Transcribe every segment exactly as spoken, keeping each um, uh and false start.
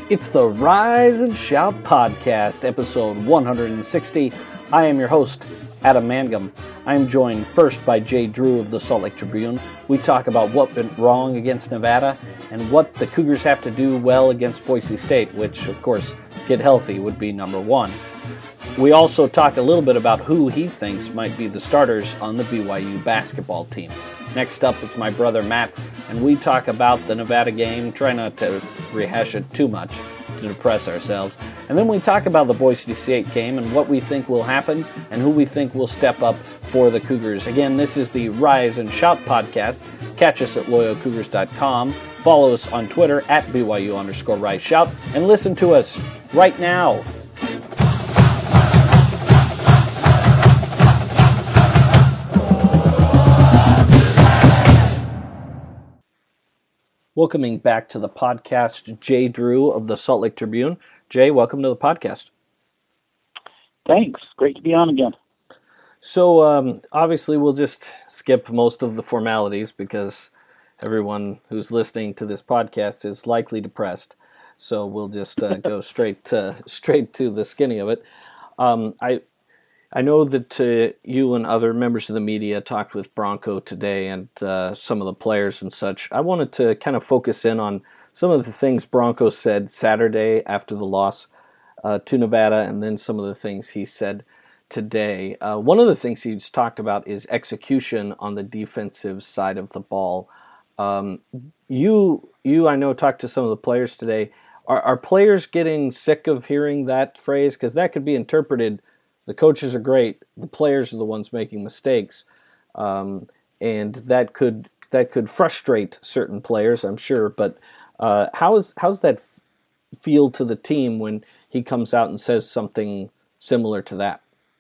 It's the Rise and Shout Podcast, episode one hundred sixty. I am your host, Adam Mangum. I am joined first by Jay Drew of the Salt Lake Tribune. We talk about what went wrong against Nevada and what the Cougars have to do well against Boise State, which, of course, get healthy would be number one. We also talk a little bit about who he thinks might be the starters on the B Y U basketball team. Next up, it's my brother Matt, and we talk about the Nevada game, try not to rehash it too much to depress ourselves. And then we talk about the Boise State game and what we think will happen and who we think will step up for the Cougars. Again, this is the Rise and Shout podcast. Catch us at loyal cougars dot com. Follow us on Twitter at B Y U underscore Rise Shout, and listen to us right now. Welcoming back to the podcast, Jay Drew of the Salt Lake Tribune. Jay, welcome to the podcast. Thanks. Great to be on again. So, um, obviously, we'll just skip most of the formalities because everyone who's listening to this podcast is likely depressed. So we'll just uh, go straight to, straight to the skinny of it. Um, I I know that uh, you and other members of the media talked with Bronco today and uh, some of the players and such. I wanted to kind of focus in on some of the things Bronco said Saturday after the loss uh, to Nevada, and then some of the things he said today. Uh, one of the things he's talked about is execution on the defensive side of the ball. Um, you, you, I know, talked to some of the players today. Are, are players getting sick of hearing that phrase? Because that could be interpreted, the coaches are great, the players are the ones making mistakes, um, and that could that could frustrate certain players, I'm sure. But uh, how's how's that f- feel to the team when he comes out and says something similar to that?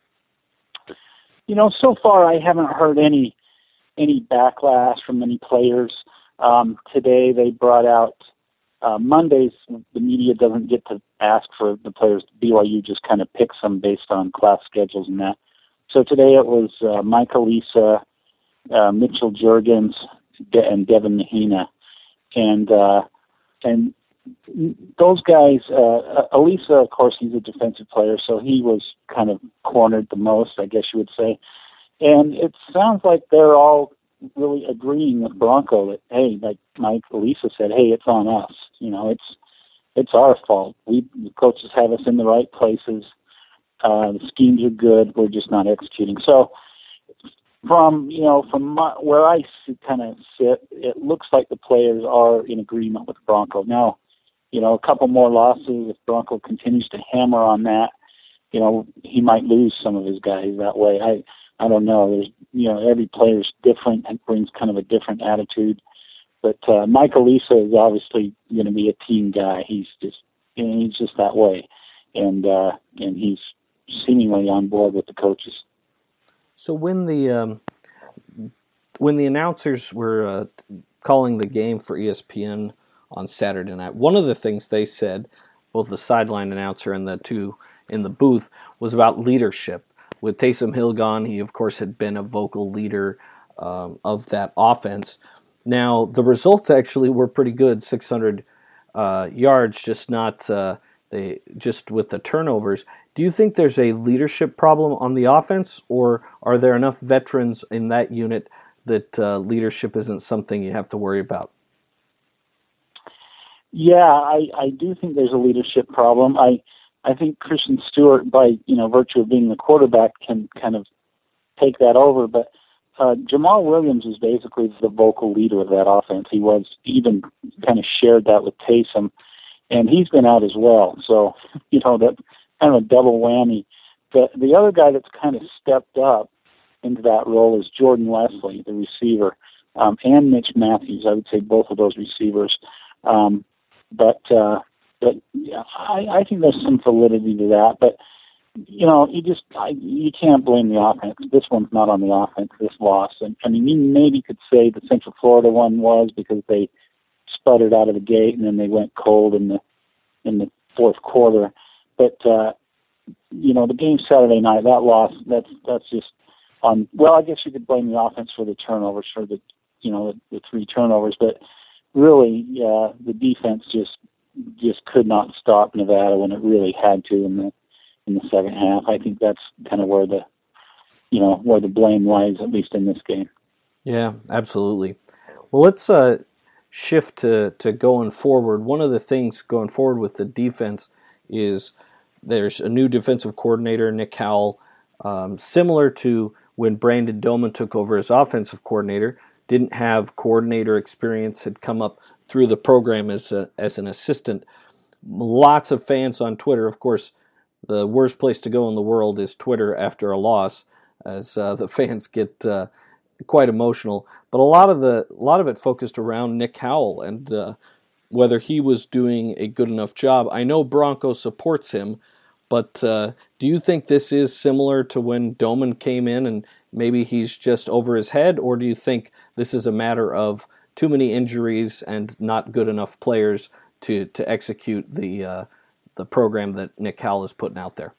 You know, so far I haven't heard any any backlash from any players. Um, today they brought out uh, Mondays. The media doesn't get to ask for the players. B Y U just kind of picks them based on class schedules and that. So today it was uh, Mike Alisa, uh, Mitchell Juergens, De- and Devin Mahina, and uh, and those guys. Uh, Alisa, of course, he's a defensive player, so he was kind of cornered the most, I guess you would say. And it sounds like they're all really agreeing with Bronco that, hey, like Mike Alisa said, hey, it's on us. You know, it's it's our fault. We the coaches have us in the right places. Uh, the schemes are good. We're just not executing. So, from you know, from my, where I kind of sit, it looks like the players are in agreement with Bronco. Now, you know, a couple more losses. If Bronco continues to hammer on that, you know, he might lose some of his guys that way. I I don't know. There's you know, every player's different and brings kind of a different attitude. But uh, Mike Alisa is obviously going to be a team guy. He's just, you know, he's just that way, and uh, and he's seemingly on board with the coaches. So when the um, when the announcers were uh, calling the game for E S P N on Saturday night, one of the things they said, both the sideline announcer and the two in the booth, was about leadership. With Taysom Hill gone, he of course had been a vocal leader um, of that offense. Now, the results actually were pretty good, six hundred uh, yards, just not uh, they just with the turnovers. Do you think there's a leadership problem on the offense, or are there enough veterans in that unit that uh, leadership isn't something you have to worry about? Yeah, I, I do think there's a leadership problem. I I think Christian Stewart, by you know virtue of being the quarterback, can kind of take that over, but Uh, Jamal Williams is basically the vocal leader of that offense. He was even kind of shared that with Taysom, and he's been out as well. So, you know, that's kind of a double whammy. The the other guy that's kind of stepped up into that role is Jordan Wesley, the receiver, um, and Mitch Matthews. I would say both of those receivers. Um, but uh, but yeah, I, I think there's some validity to that. But you know, you just I, you can't blame the offense. This one's not on the offense. This loss, and I mean, you maybe could say the Central Florida one was because they sputtered out of the gate and then they went cold in the in the fourth quarter. But uh, you know, the game Saturday night, that loss, that's that's just on. Well, I guess you could blame the offense for the turnovers, for the you know the, the three turnovers, but really, uh, the defense just just could not stop Nevada when it really had to in the in the second half. I think that's kind of where the you know where the blame lies, at least in this game. Yeah, absolutely. Well, let's uh, shift to, to going forward. One of the things going forward with the defense is there's a new defensive coordinator, Nick Howell, um, similar to when Brandon Doman took over as offensive coordinator. Didn't have coordinator experience, had come up through the program as a, as an assistant. Lots of fans on Twitter. Of course, the worst place to go in the world is Twitter after a loss, as uh, the fans get uh, quite emotional. But a lot of the a lot of it focused around Nick Howell and uh, whether he was doing a good enough job. I know Bronco supports him, but uh, do you think this is similar to when Doman came in and maybe he's just over his head, or do you think this is a matter of too many injuries and not good enough players to to execute the uh, the program that Nick Howell is putting out there?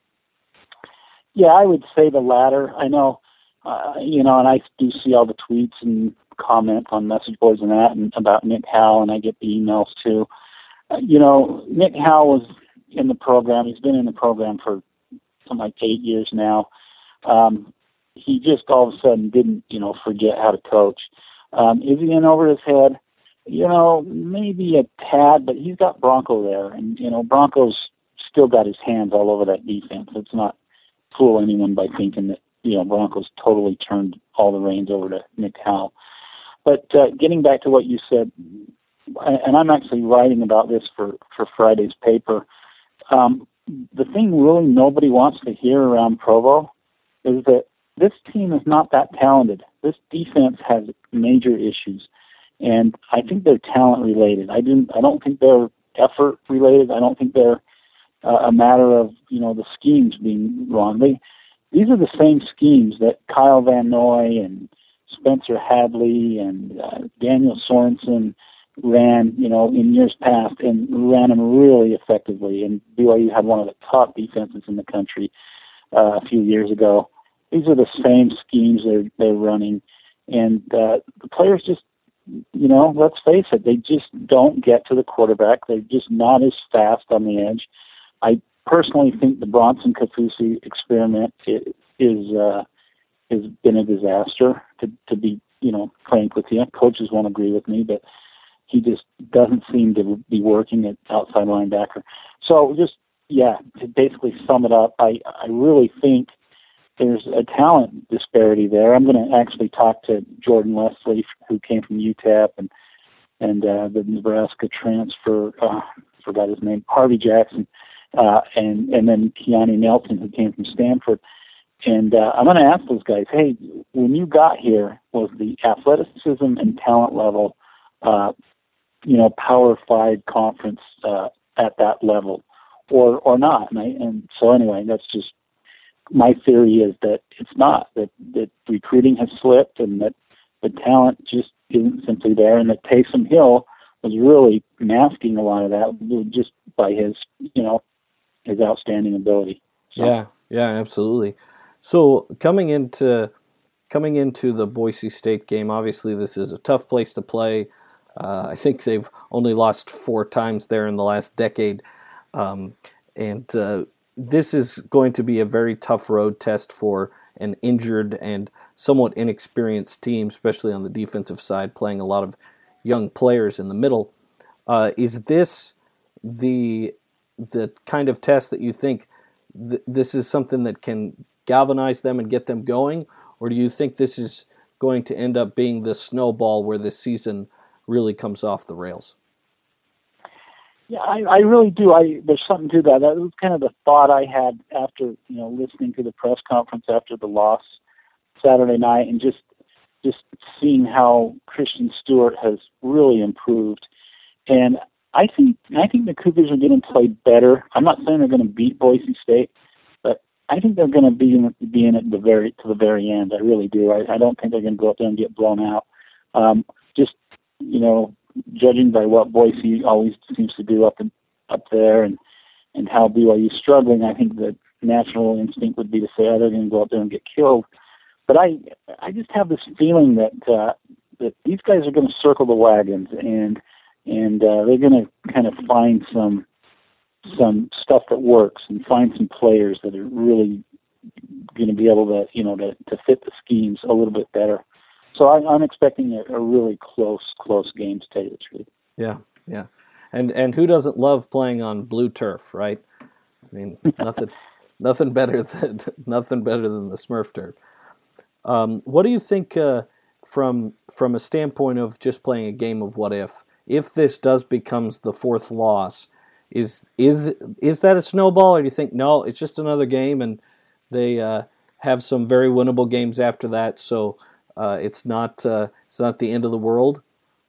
Yeah, I would say the latter. I know, uh, you know, and I do see all the tweets and comments on message boards and that and about Nick Howell, and I get the emails too. Uh, you know, Nick Howell was in the program. He's been in the program for something like eight years now. Um, he just all of a sudden didn't, you know, forget how to coach. Um, is he in over his head? You know, maybe a tad, but he's got Bronco there, and you know, Bronco's still got his hands all over that defense. Let's not fool anyone by thinking that you know Bronco's totally turned all the reins over to Nick Howell. But uh, getting back to what you said, and I'm actually writing about this for for Friday's paper. Um, the thing really nobody wants to hear around Provo is that this team is not that talented. This defense has major issues, and I think they're talent related. I didn't. I don't think they're effort related. I don't think they're uh, a matter of you know the schemes being wrong. They these are the same schemes that Kyle Van Noy and Spencer Hadley and uh, Daniel Sorensen ran, you know, in years past, and ran them really effectively. And B Y U had one of the top defenses in the country uh, a few years ago. These are the same schemes they're they're running, and uh, the players just, you know, let's face it, they just don't get to the quarterback. They're just not as fast on the edge. I personally think the Bronson Kaufusi experiment is uh, has been a disaster. To to be, you know, frank with you, coaches won't agree with me, but he just doesn't seem to be working at outside linebacker. So just, yeah, to basically sum it up, I, I really think there's a talent disparity there. I'm going to actually talk to Jordan Leslie, who came from U T E P, and and uh, the Nebraska transfer, uh, forgot his name, Harvey Jackson, uh, and, and then Keanu Nelson, who came from Stanford. And uh, I'm going to ask those guys, hey, when you got here, was the athleticism and talent level uh, you know, Power Five conference uh, at that level, or or not? And, I, and so anyway, that's just my theory is that it's not, that that recruiting has slipped, and that the talent just isn't simply there, and that Taysom Hill was really masking a lot of that just by his you know his outstanding ability. So. Yeah, yeah, absolutely. So coming into coming into the Boise State game, obviously this is a tough place to play. Uh, I think they've only lost four times there in the last decade. Um, and uh, this is going to be a very tough road test for an injured and somewhat inexperienced team, especially on the defensive side, playing a lot of young players in the middle. Uh, is this the the kind of test that you think th- this is something that can galvanize them and get them going? Or do you think this is going to end up being the snowball where this season really comes off the rails? Yeah, I, I really do. I there's something to that. That was kind of the thought I had after you know listening to the press conference after the loss Saturday night, and just just seeing how Christian Stewart has really improved. And I think I think the Cougars are going to play better. I'm not saying they're going to beat Boise State, but I think they're going to be in, be in it the very to the very end. I really do. I, I don't think they're going to go up there and get blown out. Um, just you know, judging by what Boise always seems to do up in, up there, and and how B Y U's struggling, I think the natural instinct would be to say, oh, they're going to go up there and get killed. But I I just have this feeling that uh, that these guys are going to circle the wagons, and and uh, they're going to kind of find some some stuff that works and find some players that are really going to be able to, you know, to, to fit the schemes a little bit better. So I, I'm expecting a, a really close, close game, to tell you the truth. Yeah, yeah. And and who doesn't love playing on blue turf, right? I mean, nothing nothing better than nothing better than the Smurf turf. Um, what do you think uh, from from a standpoint of just playing a game of what if? If this does becomes the fourth loss, is is is that a snowball, or do you think no, it's just another game and they uh, have some very winnable games after that, so uh, it's not uh, it's not the end of the world?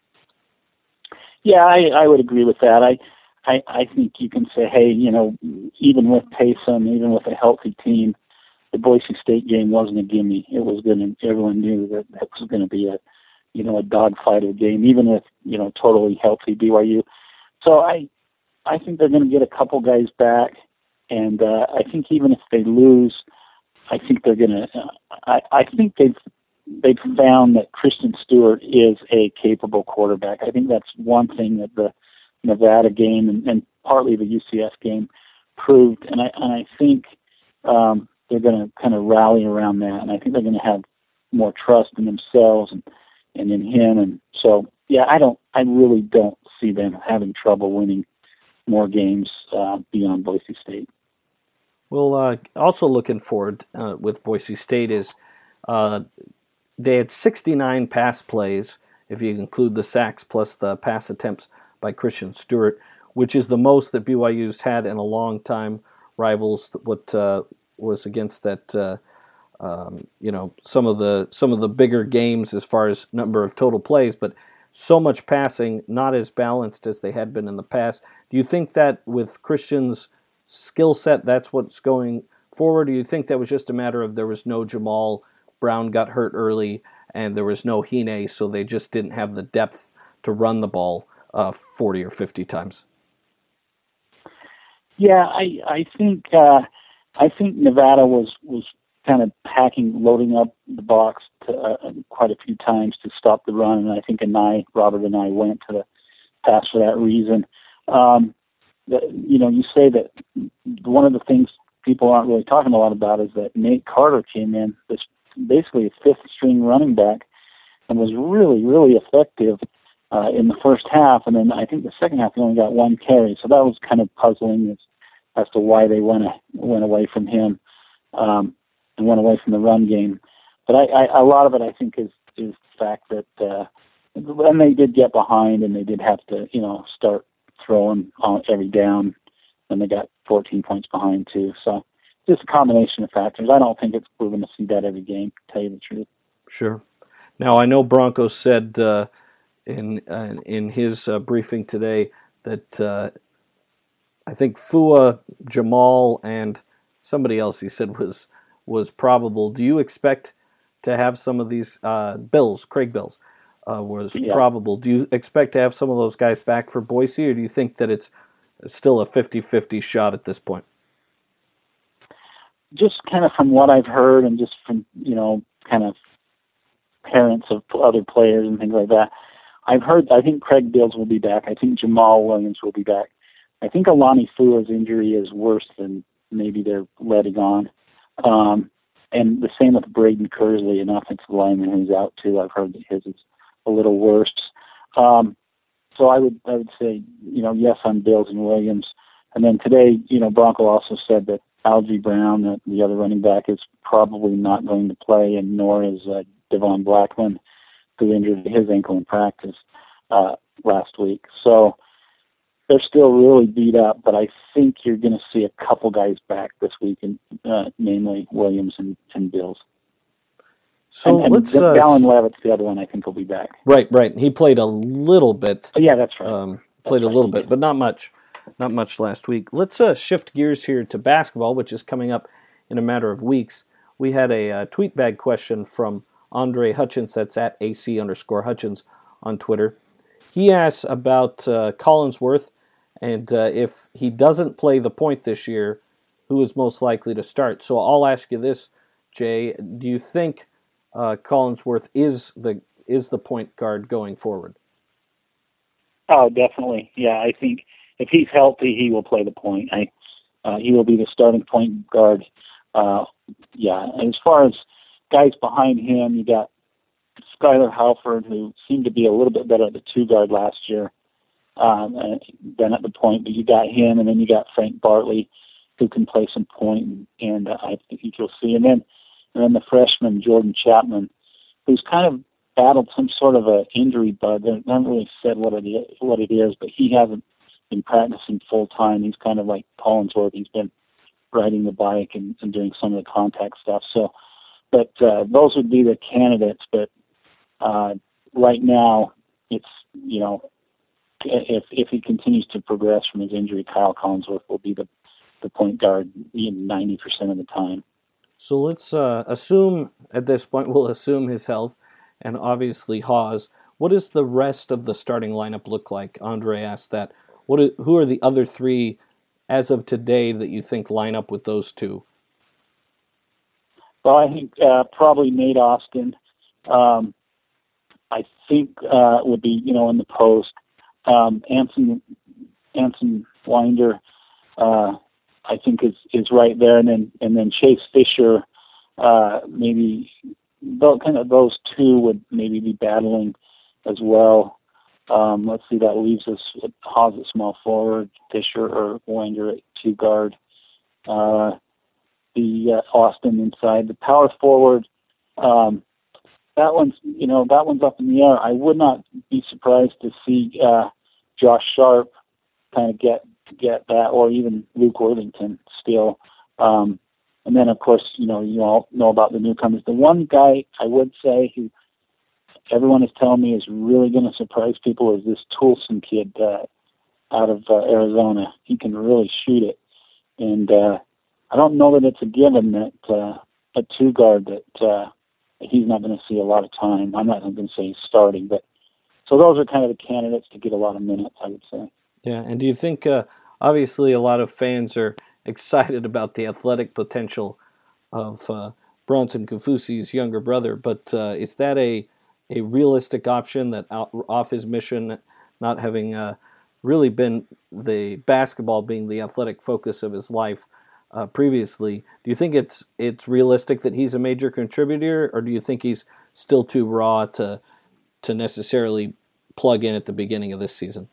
Yeah, I, I would agree with that. I, I I think you can say, hey, you know, even with Taysom, even with a healthy team, the Boise State game wasn't a gimme. It was going to. Everyone knew that that was going to be a, you know, a dogfight of a game, even with, you know, totally healthy B Y U. So I, I think they're going to get a couple guys back, and uh, I think even if they lose, I think they're going to. Uh, I I think they've they've found that Christian Stewart is a capable quarterback. I think that's one thing that the Nevada game and, and partly the U C F game proved, and I and I think um, they're going to kind of rally around that, and I think they're going to have more trust in themselves and, and in him, and so yeah, I don't, I really don't see them having trouble winning more games uh, beyond Boise State. Well, uh, also looking forward uh, with Boise State is uh, they had sixty-nine pass plays, if you include the sacks plus the pass attempts by Christian Stewart, which is the most that B Y U's had in a long time. Rivals what uh, was against that, uh, um, you know, some of the some of the bigger games as far as number of total plays, but so much passing, not as balanced as they had been in the past. Do you think that with Christian's skill set, that's what's going forward? Do you think that was just a matter of there was no Jamal, Brown got hurt early, and there was no Hine, so they just didn't have the depth to run the ball uh, forty or fifty times? Yeah, I I think uh, I think Nevada was was kind of packing, loading up the box to, uh, quite a few times to stop the run, and I think Anai, Robert and I went to the pass for that reason. Um, the, you know, you say that one of the things people aren't really talking a lot about is that Nate Carter came in, this basically a fifth string running back, and was really, really effective uh, in the first half. And then I think the second half he only got one carry. So that was kind of puzzling as, as to why they went, went away from him um, and went away from the run game. But I, I, a lot of it, I think, is, is the fact that uh, and they did get behind and they did have to, you know, start throwing on every down, and they got fourteen points behind too. So just a combination of factors. I don't think it's we're going to see that every game, to tell you the truth. Sure. Now I know Bronco said uh, in uh, in his uh, briefing today that uh, I think Fua, Jamal, and somebody else he said was was probable. Do you expect to have some of these uh, Bills, Craig Bills, uh, was yeah. probable? Do you expect to have some of those guys back for Boise, or do you think that it's still a fifty-fifty shot at this point? Just kind of from what I've heard and just from, you know, kind of parents of other players and things like that, I've heard, I think Craig Bills will be back. I think Jamal Williams will be back. I think Alani Fua's injury is worse than maybe they're letting on. Um, and the same with Braden Kersley, an offensive lineman who's out too. I've heard that his is a little worse. Um, so I would, I would say, you know, yes on Bills and Williams. And then today, you know, Bronco also said that Algie Brown, the, the other running back, is probably not going to play, and nor is uh, Devon Blackman, who injured his ankle in practice uh, last week. So they're still really beat up, but I think you're going to see a couple guys back this week, and uh, namely Williams and, and Bills. So and, and let's. D- uh, Dallin Levitt's the other one I think will be back. Right, right. He played a little bit. Oh, yeah, that's right. Um, played that's a little right, bit, but not much. Not much last week. Let's uh, shift gears here to basketball, which is coming up in a matter of weeks. We had a uh, tweet bag question from Andre Hutchins, that's at AC underscore Hutchins on Twitter. He asks about uh, Collinsworth, and uh, if he doesn't play the point this year, who is most likely to start? So I'll ask you this, Jay. Do you think uh, Collinsworth is the is the point guard going forward? Oh, definitely. Yeah, I think if he's healthy, he will play the point. I, uh, he will be the starting point guard. Uh, yeah, and as far as guys behind him, you got Skylar Halford, who seemed to be a little bit better at the two guard last year um, than at the point. But you got him, and then you got Frank Bartley, who can play some point, and, and uh, I think you'll see. And then, and then the freshman Jordan Chapman, who's kind of battled some sort of a injury bug. They haven't really said what it is, what it is, but he hasn't been practicing full time. He's kind of like Collinsworth. He's been riding the bike and, and doing some of the contact stuff. So, but uh, those would be the candidates. But uh, right now, it's you know, if if he continues to progress from his injury, Kyle Collinsworth will be the the point guard ninety percent of the time. So let's uh, assume at this point we'll assume his health. And obviously Haws. What does the rest of the starting lineup look like? Andre asked that. What are, who are the other three as of today that you think line up with those two? Well, I think uh, probably Nate Austin. Um, I think uh, would be you know in the post. Um, Anson Anson Winder, uh, I think is is right there, and then and then Chase Fisher, uh, maybe. Those, kind of those two would maybe be battling as well. Um, let's see, that leaves us with Haws at small forward, Fisher or Winder at two guard. Uh, the uh, Austin inside, the power forward. Um, that one's you know that one's up in the air. I would not be surprised to see uh, Josh Sharp kind of get get that, or even Luke Worthington still. Um, And then, of course, you know, you all know about the newcomers. The one guy I would say who everyone is telling me is really going to surprise people is this Toulson kid uh, out of uh, Arizona. He can really shoot it. And uh, I don't know that it's a given that uh, a two guard that, uh, that he's not going to see a lot of time. I'm not going to say he's starting, but so those are kind of the candidates to get a lot of minutes, I would say. Yeah, and do you think, uh, obviously a lot of fans are excited about the athletic potential of uh, Bronson Kaufusi's younger brother, but uh, is that a a realistic option that out, off his mission, not having uh, really been the basketball being the athletic focus of his life uh, previously, do you think it's it's realistic that he's a major contributor, or do you think he's still too raw to to necessarily plug in at the beginning of this season?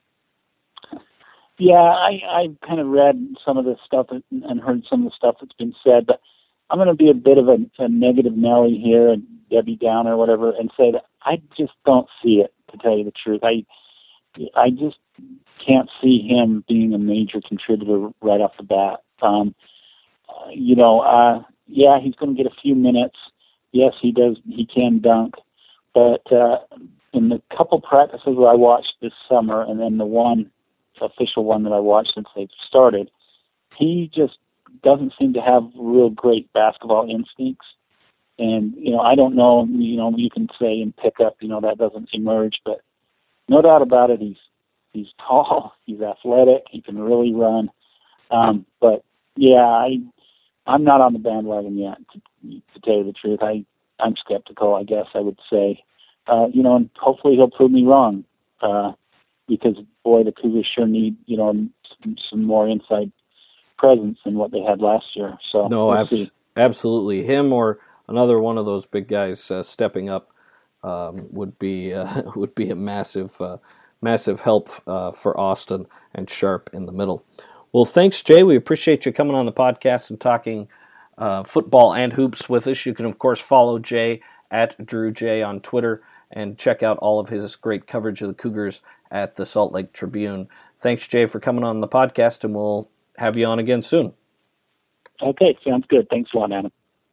Yeah, I, I kind of read some of the stuff and heard some of the stuff that's been said, but I'm going to be a bit of a, a negative Nelly here, and Debbie Downer or whatever, and say that I just don't see it, to tell you the truth. I I just can't see him being a major contributor right off the bat. Um, uh, you know, uh, yeah, he's going to get a few minutes. Yes, he does. He can dunk, but uh, in the couple practices that I watched this summer, and then the one official one that I watched since they've started, he just doesn't seem to have real great basketball instincts. And, you know, I don't know, you know, you can say in pickup, you know, that doesn't emerge, but no doubt about it, he's he's tall, he's athletic, he can really run. Um, but, yeah, I, I'm not on the bandwagon yet, to, to tell you the truth. I, I'm skeptical, I guess I would say. Uh, you know, and hopefully he'll prove me wrong. Uh, because, boy, the Cougars sure need, you know, some, some more inside presence than what they had last year. So No, we'll abs- absolutely. Him or another one of those big guys uh, stepping up um, would be uh, would be a massive, uh, massive help uh, for Austin and Sharp in the middle. Well, thanks, Jay. We appreciate you coming on the podcast and talking uh, football and hoops with us. You can, of course, follow Jay at Drew J on Twitter and check out all of his great coverage of the Cougars at the Salt Lake Tribune. Thanks, Jay, for coming on the podcast, and we'll have you on again soon. Okay, sounds good. Thanks a lot, Adam.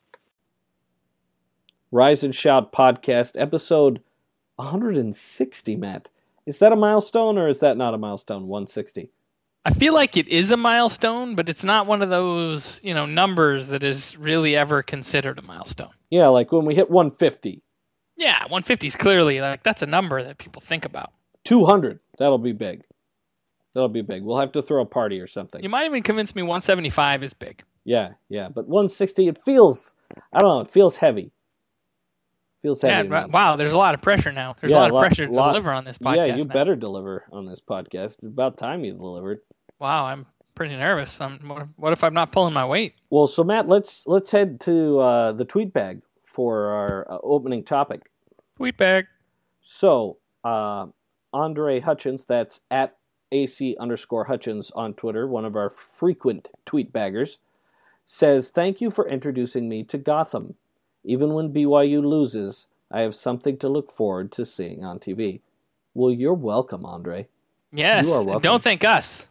Rise and Shout podcast, episode one hundred sixty, Matt. Is that a milestone, or is that not a milestone, one sixty? I feel like it is a milestone, but it's not one of those, you know, numbers that is really ever considered a milestone. Yeah, like when we hit one fifty. Yeah, one fifty is clearly, like, that's a number that people think about. two hundred, that'll be big. That'll be big. We'll have to throw a party or something. You might even convince me one seventy-five is big. Yeah, yeah, but one sixty, it feels, I don't know, it feels heavy. Feels Yeah, heavy. to me. wow, there's a lot of pressure now. There's Yeah, a lot of lot- pressure to lot- deliver on this podcast. Yeah, you now. better deliver on this podcast. It's about time you delivered. Wow, I'm pretty nervous. I'm, what, what if I'm not pulling my weight? Well, so Matt, let's let's head to uh, the tweet bag for our uh, opening topic. Tweet bag. So, uh, Andre Hutchins, that's at AC underscore Hutchins on Twitter, one of our frequent tweet baggers, says, "Thank you for introducing me to Gotham. Even when B Y U loses, I have something to look forward to seeing on T V." Well, you're welcome, Andre. Yes. You are welcome. Don't thank us.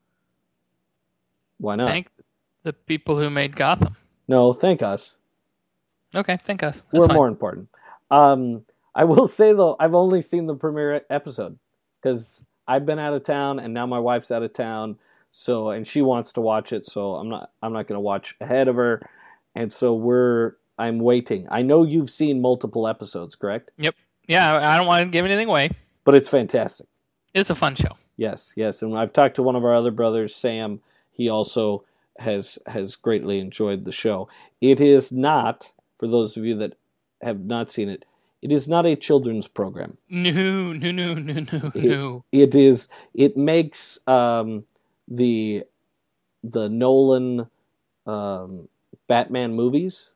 Why not? Thank the people who made Gotham. No, thank us. Okay, thank us. That's We're fine. more important. Um, I will say, though, I've only seen the premiere episode because I've been out of town and now my wife's out of town. So, and she wants to watch it, so I'm not. I'm not going to watch ahead of her, and so we're. I'm waiting. I know you've seen multiple episodes, correct? Yep. Yeah, I don't want to give anything away. But it's fantastic. It's a fun show. Yes, yes, and I've talked to one of our other brothers, Sam. He also has has greatly enjoyed the show. It is not, for those of you that have not seen it, it is not a children's program. No, no, no, no, no, no. It is. It makes um, the the Nolan um, Batman movies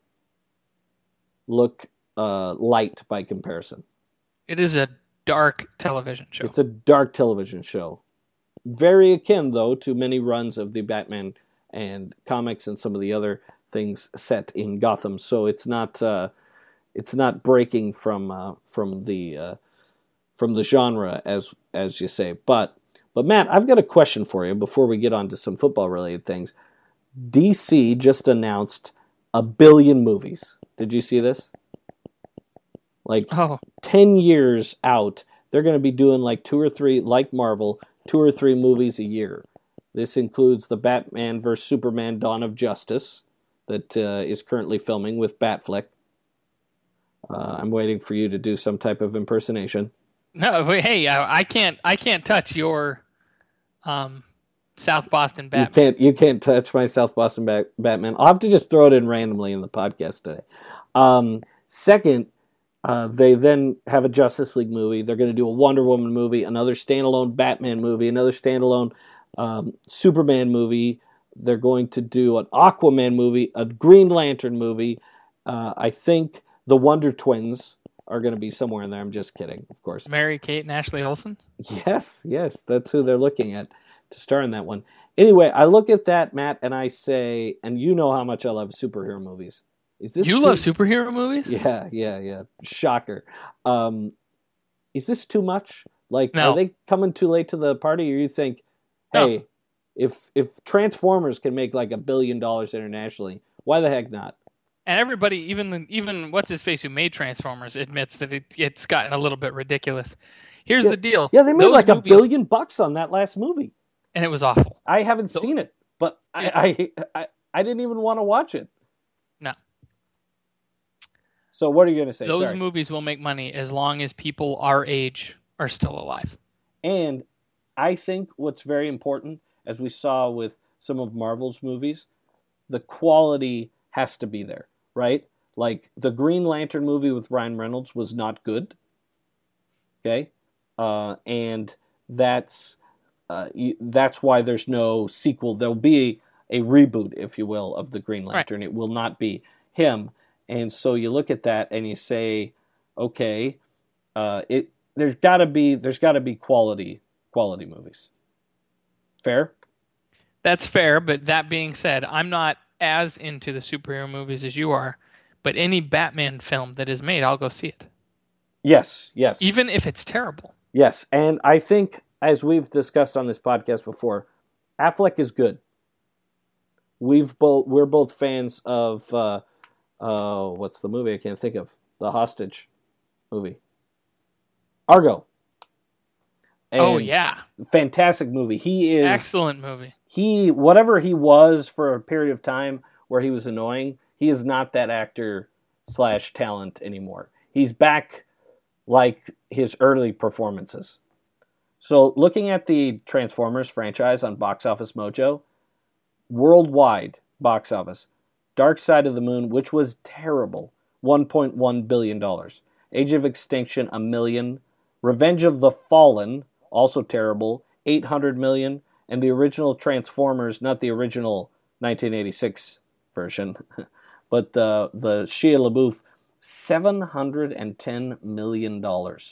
look uh, light by comparison. It is a dark television show. It's a dark television show. Very akin, though, to many runs of the Batman and comics and some of the other things set in Gotham. So it's not uh, it's not breaking from uh, from the uh, from the genre, as as you say. But but Matt, I've got a question for you before we get on to some football related things. D C just announced a billion movies. Did you see this? Like oh, ten years out, they're going to be doing like two or three, like Marvel, two or three movies a year. This includes the Batman versus Superman Dawn of Justice that uh, is currently filming with Batfleck. Uh, I'm waiting for you to do some type of impersonation. no, wait, hey, I, I can't, I can't touch your um, South Boston Batman. You can't, you can't touch my South Boston Bat- Batman. I'll have to just throw it in randomly in the podcast today. Um, second, uh, they then have a Justice League movie. They're going to do a Wonder Woman movie, another standalone Batman movie, another standalone um, Superman movie. They're going to do an Aquaman movie, a Green Lantern movie. Uh, I think the Wonder Twins are going to be somewhere in there. I'm just kidding, of course. Mary Kate and Ashley Olsen. Yes, yes, that's who they're looking at to star in that one. Anyway, I look at that, Matt, and I say, and you know how much I love superhero movies. Is this You too- love superhero movies? Yeah, yeah, yeah. Shocker. Um, is this too much? Like, No. are they coming too late to the party, or you think, No. hey, if if Transformers can make like a billion dollars internationally, why the heck not? And everybody, even even what's his face who made Transformers, admits that it, it's gotten a little bit ridiculous. Here's Yeah, the deal. Yeah, they made Those like a movies- billion bucks on that last movie. and it was awful. I haven't So- seen it, but I, I I I didn't even want to watch it. No. So what are you going to say? Those Sorry. movies will make money as long as people our age are still alive. And I think what's very important, as we saw with some of Marvel's movies, the quality has to be there, right? Like the Green Lantern movie with Ryan Reynolds was not good. Okay, uh, and that's uh, you, that's why there's no sequel. There'll be a reboot, if you will, of the Green Lantern. It will not be him. And so you look at that and you say, okay, uh, it there's got to be there's got to be quality quality movies. Fair? That's fair, but that being said, I'm not as into the superhero movies as you are, but any Batman film that is made, I'll go see it. Yes, yes. Even if it's terrible. Yes, and I think, as we've discussed on this podcast before, Affleck is good. We've both we're both fans of uh, uh, what's the movie I can't think of, the hostage movie, Argo. oh And yeah, fantastic movie. He is excellent movie. he whatever he was for a period of time where he was annoying. He is not that actor slash talent anymore. He's back like his early performances. So looking at the Transformers franchise on Box Office Mojo, worldwide box office, Dark Side of the Moon, which was terrible, one point one billion dollars. Age of Extinction, a million. Revenge of the Fallen, also terrible, eight hundred million. And the original Transformers, not the original nineteen eighty-six version, but the, the Shia LaBeouf, seven hundred ten million dollars.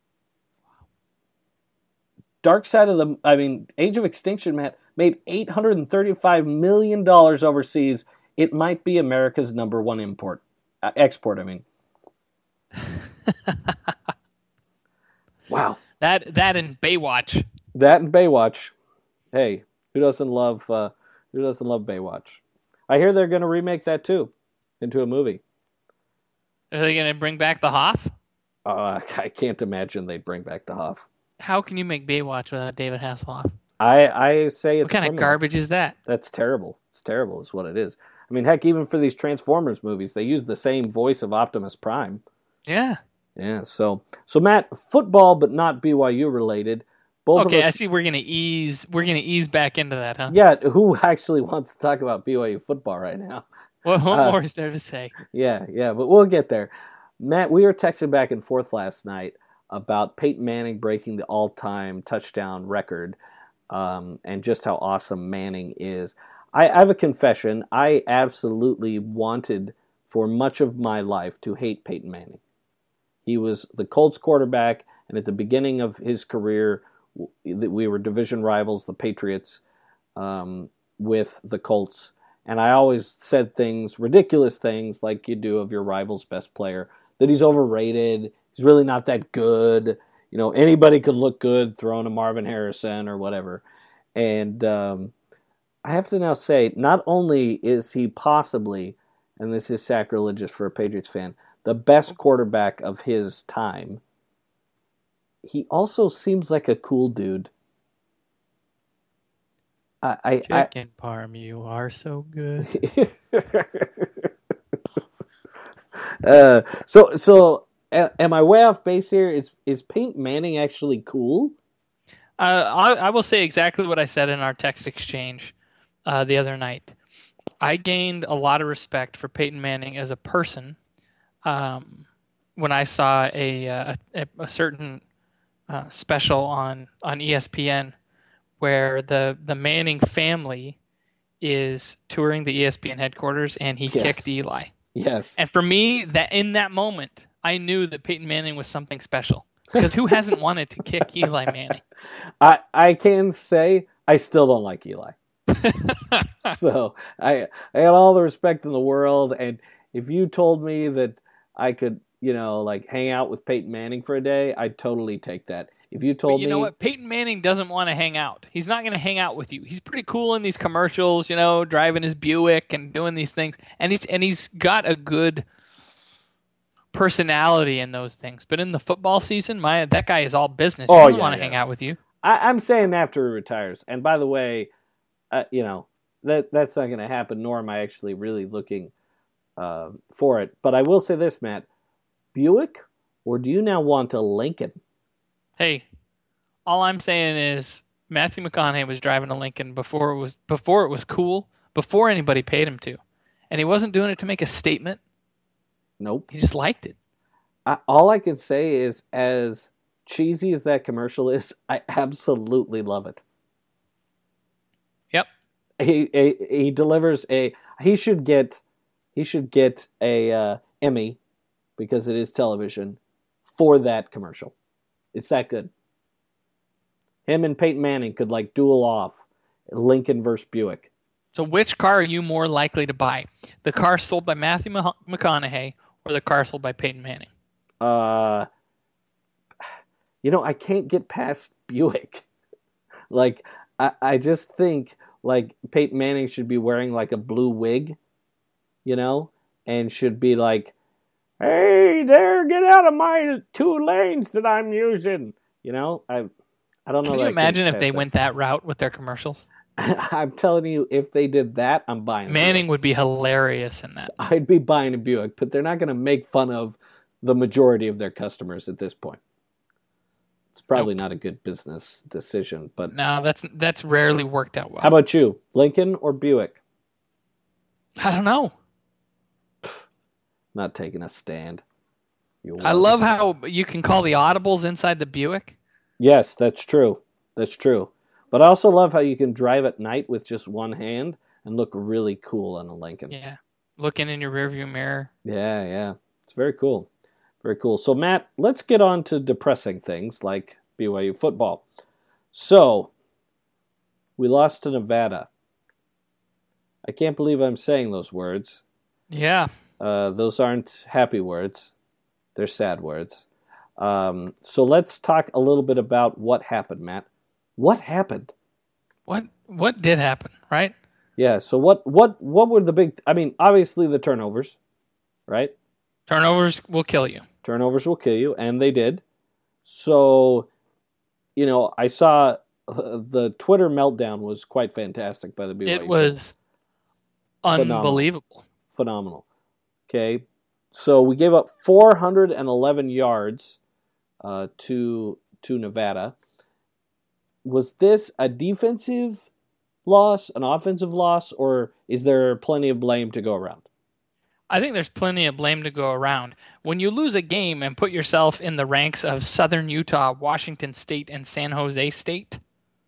Dark Side of the, I mean, Age of Extinction, Matt, made eight hundred thirty-five million dollars overseas. It might be America's number one import, uh, export, I mean. Wow. That that and Baywatch. That and Baywatch. Hey, who doesn't love uh, who doesn't love Baywatch? I hear they're going to remake that too into a movie. Are they going to bring back the Hoff? Uh, I can't imagine they'd bring back the Hoff. How can you make Baywatch without David Hasselhoff? I I say it's what kind criminal. of garbage is that? That's terrible. It's terrible, is what it is. I mean, heck, even for these Transformers movies, they use the same voice of Optimus Prime. Yeah. Yeah. So so Matt, football, but not B Y U related. Both okay, of us, I see. We're gonna ease. We're gonna ease back into that, huh? Yeah. Who actually wants to talk about B Y U football right now? Well, what uh, more is there to say? Yeah, yeah, but we'll get there. Matt, we were texting back and forth last night about Peyton Manning breaking the all-time touchdown record, um, and just how awesome Manning is. I, I have a confession. I absolutely wanted for much of my life to hate Peyton Manning. He was the Colts quarterback, and at the beginning of his career, we were division rivals, the Patriots, um, with the Colts. And I always said things, ridiculous things, like you do of your rival's best player, that he's overrated, he's really not that good. You know, anybody could look good throwing a Marvin Harrison or whatever. And um, I have to now say, not only is he possibly, and this is sacrilegious for a Patriots fan, the best quarterback of his time, he also seems like a cool dude. I, I, Chicken I, parm, you are so good. uh, so, so, am I way off base here? Is is Peyton Manning actually cool? Uh, I, I will say exactly what I said in our text exchange uh, the other night. I gained a lot of respect for Peyton Manning as a person um, when I saw a a, a certain uh, special on, on E S P N where the, the Manning family is touring the E S P N headquarters and he yes. kicked Eli. Yes. And for me, that in that moment, I knew that Peyton Manning was something special. Because who hasn't wanted to kick Eli Manning? I I can say I still don't like Eli. So I I got all the respect in the world, and if you told me that I could, you know, like hang out with Peyton Manning for a day, I'd totally take that. If you told but you me, know what, Peyton Manning doesn't want to hang out. He's not going to hang out with you. He's pretty cool in these commercials, you know, driving his Buick and doing these things, and he's and he's got a good personality in those things. But in the football season, my that guy is all business. He oh, doesn't yeah, want to yeah. hang out with you. I, I'm saying after he retires. And by the way, uh, you know that that's not going to happen. Nor am I actually really looking uh, for it. But I will say this, Matt: Buick, or do you now want a Lincoln? Hey, all I'm saying is Matthew McConaughey was driving a Lincoln before it was before it was cool, before anybody paid him to, and he wasn't doing it to make a statement. Nope. He just liked it. I, all I can say is, as cheesy as that commercial is, I absolutely love it. Yep. He he, he delivers a. He should get. He should get a uh, Emmy, because it is television, for that commercial. It's that good. Him and Peyton Manning could like duel off, Lincoln versus Buick. So which car are you more likely to buy? The car sold by Matthew McConaughey or the car sold by Peyton Manning? Uh, you know, I can't get past Buick. Like, I, I just think, like, Peyton Manning should be wearing, like, a blue wig, you know, and should be like, hey, there, get out of my two lanes that I'm using. You know, I I don't know. Can you imagine if they that. went that route with their commercials? I'm telling you, if they did that, I'm buying. Manning would be hilarious in that. I'd be buying a Buick, but they're not going to make fun of the majority of their customers at this point. It's probably nope. not a good business decision, but no, that's that's rarely worked out well. How about you, Lincoln or Buick? I don't know. Not taking a stand. You I was. love how you can call the audibles inside the Buick. Yes, that's true. That's true. But I also love how you can drive at night with just one hand and look really cool on a Lincoln. Yeah, looking in your rearview mirror. Yeah, yeah. It's very cool. Very cool. So, Matt, let's get on to depressing things like B Y U football. So, we lost to Nevada. I can't believe I'm saying those words. Yeah. Uh, those aren't happy words. They're sad words. Um, so let's talk a little bit about what happened, Matt. What happened? What what did happen, right? Yeah, so what what what were the big I mean, obviously the turnovers, right? Turnovers will kill you. Turnovers will kill you, and they did. So, you know, I saw uh, the Twitter meltdown was quite fantastic by the B Y U. It was Phenomenal. unbelievable. Phenomenal. Okay, so we gave up four hundred eleven yards uh, to to Nevada. Was this a defensive loss, an offensive loss, or is there plenty of blame to go around? I think there's plenty of blame to go around. When you lose a game and put yourself in the ranks of Southern Utah, Washington State, and San Jose State,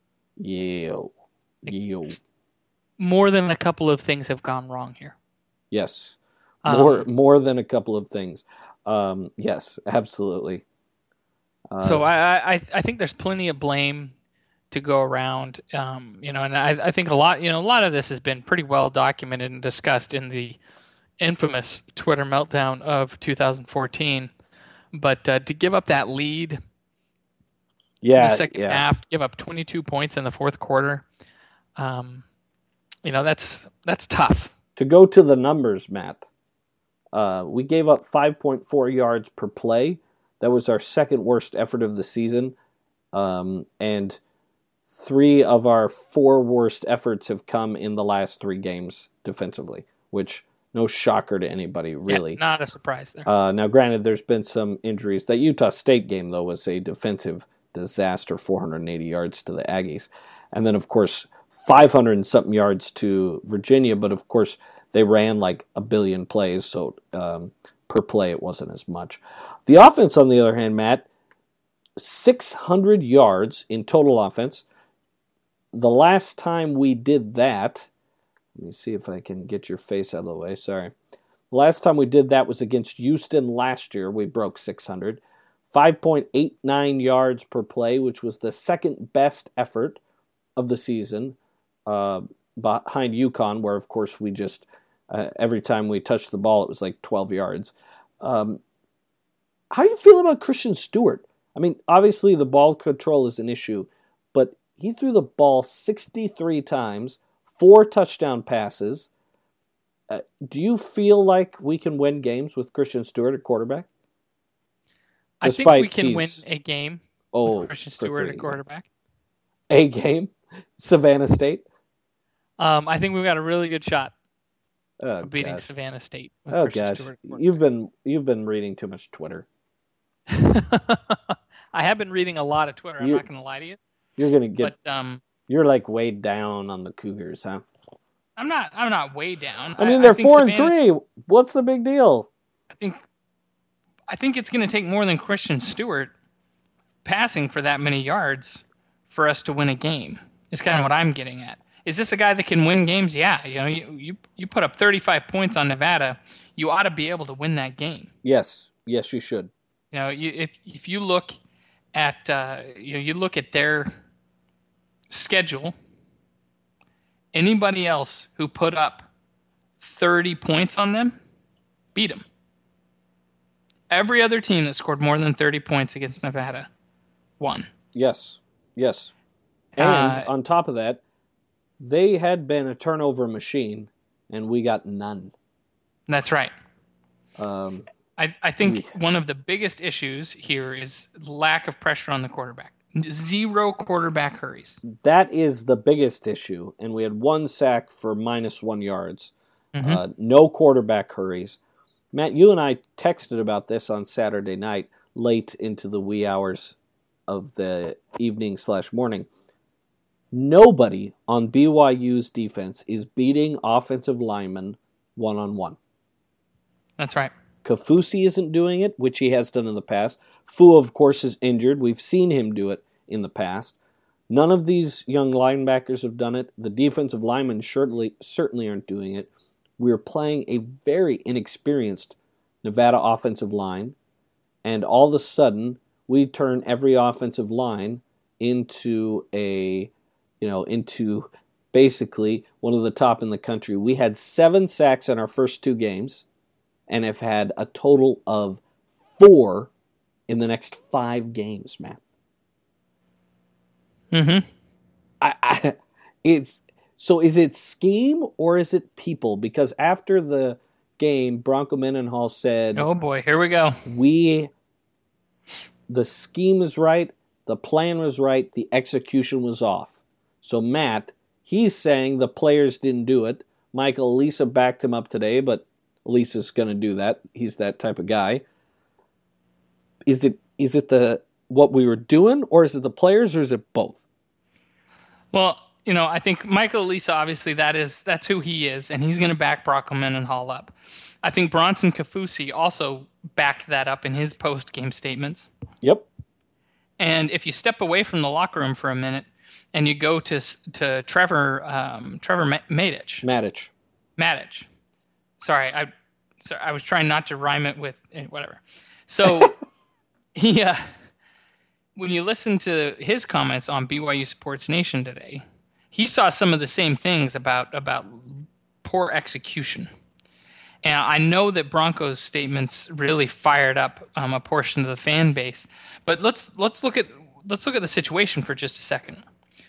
Yo. Yo. more than a couple of things have gone wrong here. Yes. More Um, more than a couple of things. Um, yes, absolutely. Uh, so I, I I think there's plenty of blame to go around. Um, you know, and I, I think a lot you know a lot of this has been pretty well documented and discussed in the infamous Twitter meltdown of two thousand fourteen. But uh, to give up that lead yeah, in the second yeah. half, give up twenty-two points in the fourth quarter, um, you know that's that's tough. To go to the numbers, Matt, uh, we gave up five point four yards per play. That was our second worst effort of the season. Um, and three of our four worst efforts have come in the last three games defensively, which no shocker to anybody, really. Yeah, not a surprise there. Uh, now, granted, there's been some injuries. That Utah State game, though, was a defensive disaster, four hundred eighty yards to the Aggies. And then, of course, five hundred and something yards to Virginia, but of course they ran like a billion plays, so um, per play it wasn't as much. The offense, on the other hand, Matt, six hundred yards in total offense. The last time we did that, let me see if I can get your face out of the way, sorry. The last time we did that was against Houston last year. We broke six hundred. five point eight nine yards per play, which was the second best effort of the season, uh, behind UConn, where, of course, we just, uh, every time we touched the ball, it was like twelve yards. Um, how do you feel about Christian Stewart? I mean, obviously the ball control is an issue, but he threw the ball sixty-three times, four touchdown passes. Uh, do you feel like we can win games with Christian Stewart at quarterback? I think Despite we can he's- win a game Oh, with Christian for Stewart three. at quarterback. A game? Savannah State? Um, I think we've got a really good shot Oh, of beating gosh. Savannah State with Oh Christian gosh, Stewart at you've been you've been reading too much Twitter. quarterback. I have been reading a lot of Twitter. I'm You- not going to lie to you, You're gonna get but um, you're like way down on the Cougars, huh? I'm not. I'm not way down. I mean, they're think four and Savannah- three. What's the big deal? I think. I think it's going to take more than Christian Stewart passing for that many yards for us to win a game. Is kind of what I'm getting at. Is this a guy that can win games? Yeah. You know, you you, you put up thirty-five points on Nevada, you ought to be able to win that game. Yes, yes, you should. You know, you, if if you look at uh, you know you look at their schedule, anybody else who put up thirty points on them, beat them. Every other team that scored more than thirty points against Nevada won. Yes, yes. And Uh, on top of that, they had been a turnover machine, and we got none. That's right. Um, I, I think Oof. one of the biggest issues here is lack of pressure on the quarterback. Zero quarterback hurries. that is the biggest issue, and we had one sack for minus one yards. Mhm. Uh, no quarterback hurries. Matt, you and I texted about this on Saturday night, late into the wee hours of the evening slash morning. Nobody on B Y U's defense is beating offensive linemen one-on-one. That's right. Kafusi isn't doing it, which he has done in the past. Fu, of course, is injured. We've seen him do it in the past. None of these young linebackers have done it. The defensive linemen certainly, certainly aren't doing it. We're playing a very inexperienced Nevada offensive line, and all of a sudden, we turn every offensive line into a, you know, into basically one of the top in the country. We had seven sacks in our first two games, and have had a total of four in the next five games, Matt. Mm-hmm. I, I, it's so. Is it scheme or is it people? Because after the game, Bronco Mendenhall said, "Oh boy, here we go. We, the scheme is right, the plan was right, the execution was off." So Matt, he's saying the players didn't do it. Michael Elisa backed him up today, but Elisa's going to do that. He's that type of guy. Is it is it the what we were doing, or is it the players, or is it both? Well, you know, I think Michael Elisa, obviously, that is that's who he is, and he's going to back Bronco Mendenhall up. I think Bronson Kafusi also backed that up in his post-game statements. Yep. And if you step away from the locker room for a minute and you go to to Trevor um, Trevor Matich. Matich. Matich. Sorry, I sorry, I was trying not to rhyme it with whatever. So he, uh, when you listen to his comments on B Y U Sports Nation today, he saw some of the same things about about poor execution. And I know that Broncos statements really fired up um, a portion of the fan base. But let's let's look at let's look at the situation for just a second.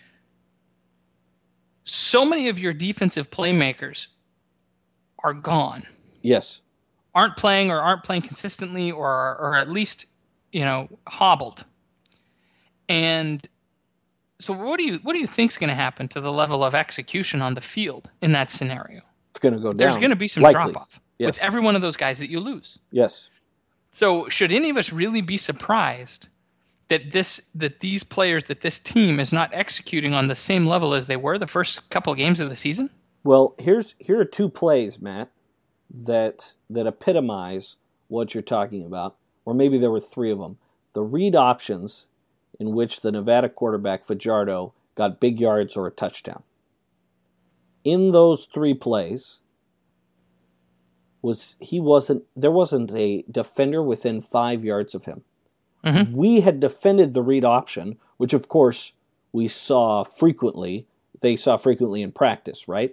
So many of your defensive playmakers are gone. Yes. Aren't playing or aren't playing consistently, or or at least, you know, hobbled. And so what do you what do you think is going to happen to the level of execution on the field in that scenario? It's going to go down. There's going to be some Likely. drop off Yes. with every one of those guys that you lose. Yes. So should any of us really be surprised that this that these players, that this team is not executing on the same level as they were the first couple of games of the season? Well, here's here are two plays, Matt, that that epitomize what you're talking about, or maybe there were three of them. The read options in which the Nevada quarterback Fajardo got big yards or a touchdown. In those three plays, was he wasn't there wasn't a defender within five yards of him. Mm-hmm. We had defended the read option, which of course we saw frequently. They saw frequently in practice, right?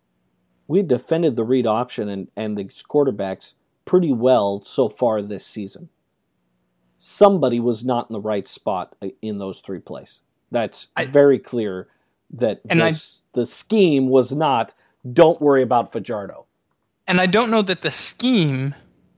We defended the read option and, and the quarterbacks pretty well so far this season. Somebody was not in the right spot in those three plays. That's I, very clear that and this, I, the scheme was not, don't worry about Fajardo. And I don't know that the scheme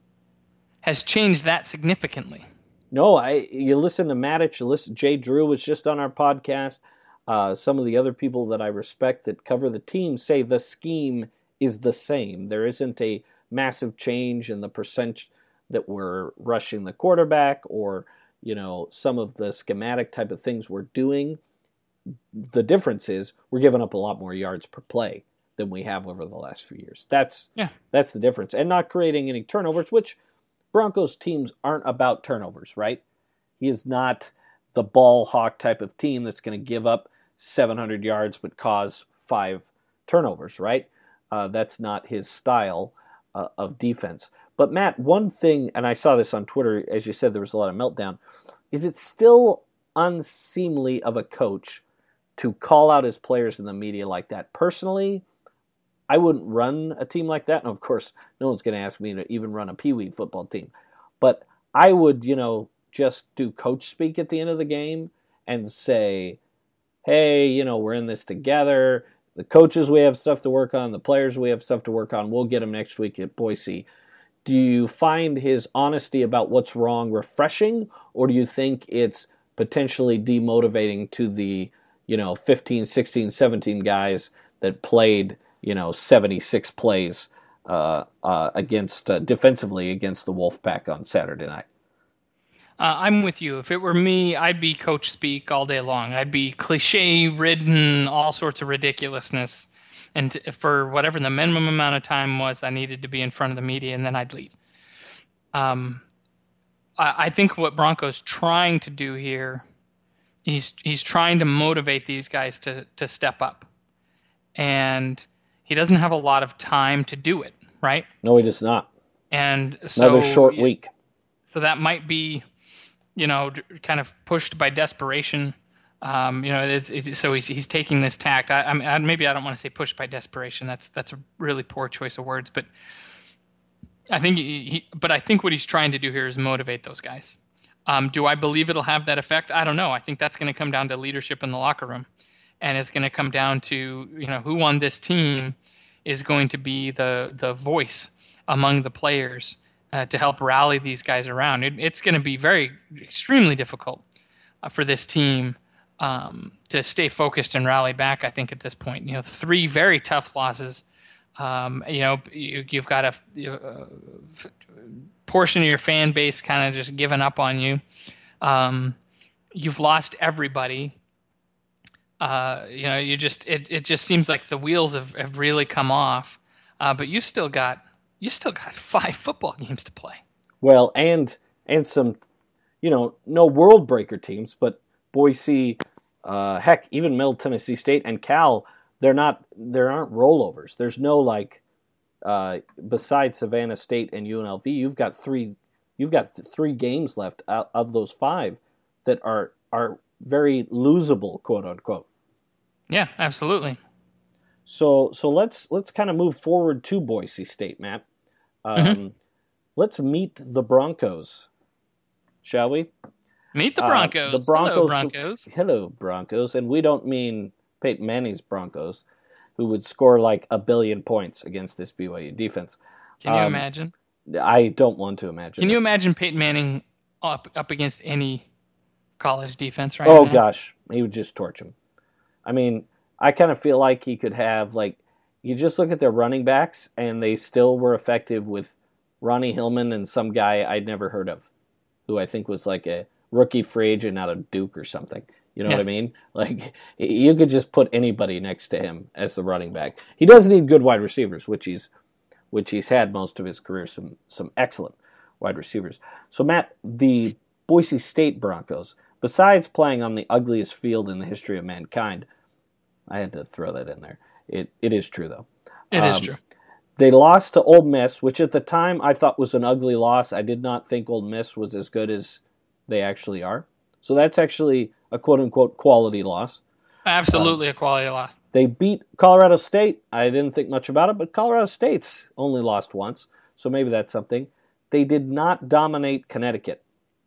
has changed that significantly. No, I. You listen to Matich, you listen, Jay Drew was just on our podcast. Uh, some of the other people that I respect that cover the team say the scheme is the same. There isn't a massive change in the percent that we're rushing the quarterback, or, you know, some of the schematic type of things we're doing. The difference is we're giving up a lot more yards per play than we have over the last few years. That's yeah. That's the difference. And not creating any turnovers, which Broncos teams aren't about turnovers, right? He is not the ball hawk type of team that's going to give up seven hundred yards but cause five turnovers, right? Uh, that's not his style uh, of defense. But Matt, one thing, and I saw this on Twitter, as you said, there was a lot of meltdown, is it still unseemly of a coach to call out his players in the media like that? Personally, I wouldn't run a team like that. And of course, no one's going to ask me to even run a Pee Wee football team. But I would, you know, just do coach speak at the end of the game and say, hey, you know, we're in this together. The coaches, we have stuff to work on. The players, we have stuff to work on. We'll get them next week at Boise. Do you find his honesty about what's wrong refreshing, or do you think it's potentially demotivating to the, you know, fifteen, sixteen, seventeen guys that played, you know, seventy-six plays uh, uh, against uh, defensively against the Wolfpack on Saturday night? Uh, I'm with you. If it were me, I'd be coach speak all day long. I'd be cliche-ridden, all sorts of ridiculousness. And for whatever the minimum amount of time was, I needed to be in front of the media, and then I'd leave. Um, I, I think what Bronco's trying to do here, he's he's trying to motivate these guys to to step up, and he doesn't have a lot of time to do it, right? No, he does not. And so Another short week. So that might be, you know, kind of pushed by desperation. Um, you know, it's, it's, so he's he's taking this tact. I, I mean, I, maybe I don't want to say pushed by desperation. That's that's a really poor choice of words. But I think he, he but I think what he's trying to do here is motivate those guys. Um, do I believe it'll have that effect? I don't know. I think that's going to come down to leadership in the locker room, and it's going to come down to, you know, who on this team is going to be the the voice among the players uh, to help rally these guys around. It, it's going to be very extremely difficult uh, for this team um, to stay focused and rally back. I think at this point, you know, three very tough losses. Um, you know, you, you've got a, a portion of your fan base kind of just giving up on you. Um, you've lost everybody. Uh, you know, you just it, it just seems like the wheels have, have really come off. Uh, but you've still got you still got five football games to play. Well, and and some, you know, no world breaker teams, but Boise, uh, heck, even Middle Tennessee State and Cal. They're not. There aren't rollovers. There's no like. Uh, besides Savannah State and U N L V, you've got three. You've got th- three games left out of those five that are are very losable, quote unquote. Yeah, absolutely. So so let's let's kind of move forward to Boise State, Matt. Um, mm-hmm. Let's meet the Broncos, shall we? Meet the Broncos. Uh, the Broncos. Hello, Broncos. Hello, Broncos, and we don't mean Peyton Manning's Broncos, who would score like a billion points against this B Y U defense. Can you um, imagine? I don't want to imagine. Can you imagine Peyton Manning up up against any college defense right oh, now? Oh, gosh. He would just torch him. I mean, I kind of feel like he could have, like, you just look at their running backs, and they still were effective with Ronnie Hillman and some guy I'd never heard of, who I think was like a rookie free agent out of Duke or something. You know yeah. what I mean? Like, you could just put anybody next to him as the running back. He does need good wide receivers, which he's which he's had most of his career, some some excellent wide receivers. So, Matt, the Boise State Broncos, besides playing on the ugliest field in the history of mankind, I had to throw that in there. It It is true, though. It um, is true. They lost to Ole Miss, which at the time I thought was an ugly loss. I did not think Ole Miss was as good as they actually are. So that's actually a quote-unquote quality loss. Absolutely um, a quality loss. They beat Colorado State. I didn't think much about it, but Colorado State's only lost once, so maybe that's something. They did not dominate Connecticut,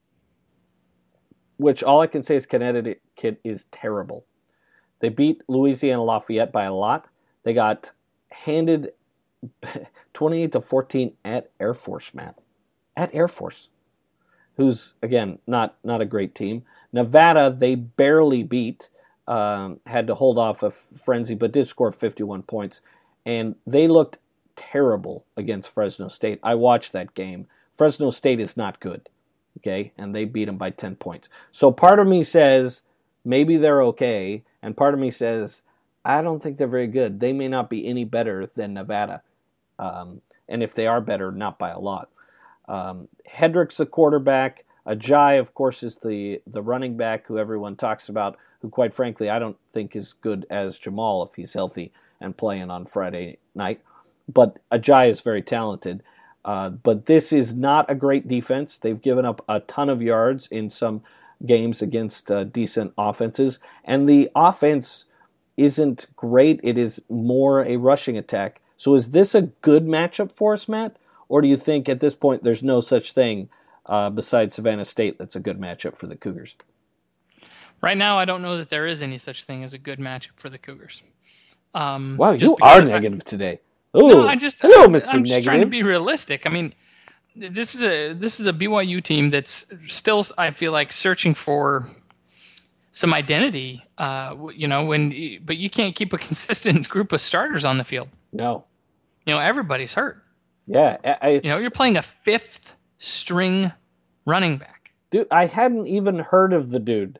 which all I can say is Connecticut is terrible. They beat Louisiana Lafayette by a lot. They got handed twenty-eight to fourteen at Air Force, Matt. At Air Force. Who's, again, not, not a great team. Nevada, they barely beat, um, had to hold off a frenzy, but did score fifty-one points. And they looked terrible against Fresno State. I watched that game. Fresno State is not good, okay? And they beat them by ten points. So part of me says maybe they're okay, and part of me says I don't think they're very good. They may not be any better than Nevada. Um, and if they are better, not by a lot. Um, Hedrick's the quarterback. Ajay, of course, is the, the running back who everyone talks about, who, quite frankly, I don't think is good as Jamal if he's healthy and playing on Friday night. But Ajay is very talented. Uh, but this is not a great defense. They've given up a ton of yards in some games against uh, decent offenses. And the offense isn't great. It is more a rushing attack. So is this a good matchup for us, Matt? Or do you think at this point there's no such thing uh, besides Savannah State that's a good matchup for the Cougars? Right now, I don't know that there is any such thing as a good matchup for the Cougars. Um, wow, you are negative I, today. Ooh, no, I just, hello, I'm, Mister I'm just Negative. trying to be realistic. I mean, this is a this is a B Y U team that's still, I feel like, searching for some identity. Uh, you know, when but you can't keep a consistent group of starters on the field. No, you know, everybody's hurt. Yeah, you know, you're playing a fifth string running back. Dude, I hadn't even heard of the dude.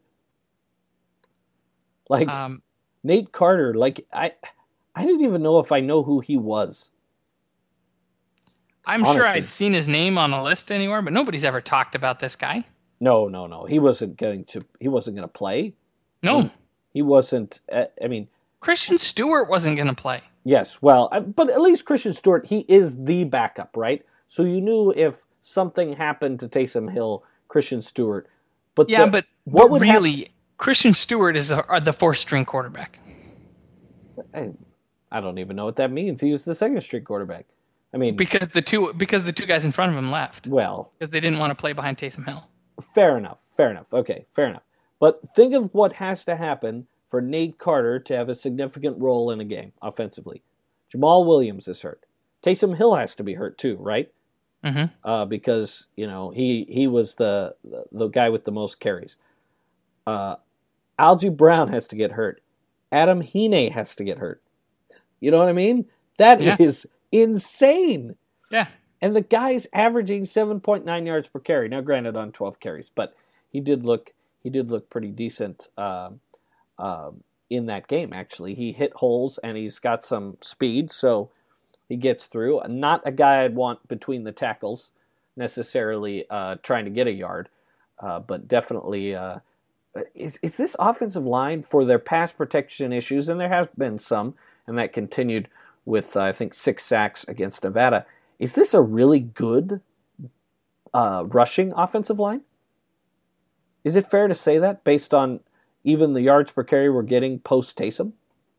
Like um, Nate Carter. Like I, I didn't even know if I know who he was. I'm Honestly. sure I'd seen his name on a list anywhere, but nobody's ever talked about this guy. No, no, no. He wasn't going to. He wasn't going to play. No, He, he wasn't. Uh, I mean, Christian Stewart wasn't going to play. yes. Well, uh, but at least Christian Stewart, he is the backup, right? So you knew if something happened to Taysom Hill, Christian Stewart. But Yeah, the, but, what but would really, hap- Christian Stewart is a, are the fourth-string quarterback. I, I don't even know what that means. He was the second string quarterback. I mean, Because the two because the two guys in front of him left. well, Because they didn't want to play behind Taysom Hill. fair enough. Fair enough. Okay, fair enough. But think of what has to happen for Nate Carter to have a significant role in a game offensively. Jamal Williams is hurt. Taysom Hill has to be hurt too, right? Mm-hmm. Uh, because you know he he was the the, the guy with the most carries. Uh, Algie Brown has to get hurt. Adam Heaney has to get hurt. You know what I mean? That Yeah. is insane. Yeah. And the guy's averaging seven point nine yards per carry. Now, granted, on twelve carries, but he did look he did look pretty decent uh, uh, in that game. Actually, he hit holes and he's got some speed, so he gets through. Not a guy I'd want between the tackles necessarily, uh, trying to get a yard, uh, but definitely. Uh, is is this offensive line for their pass protection issues? And there has been some, and that continued with uh, I think six sacks against Nevada. Is this a really good uh, rushing offensive line? Is it fair to say that based on even the yards per carry we're getting post Taysom?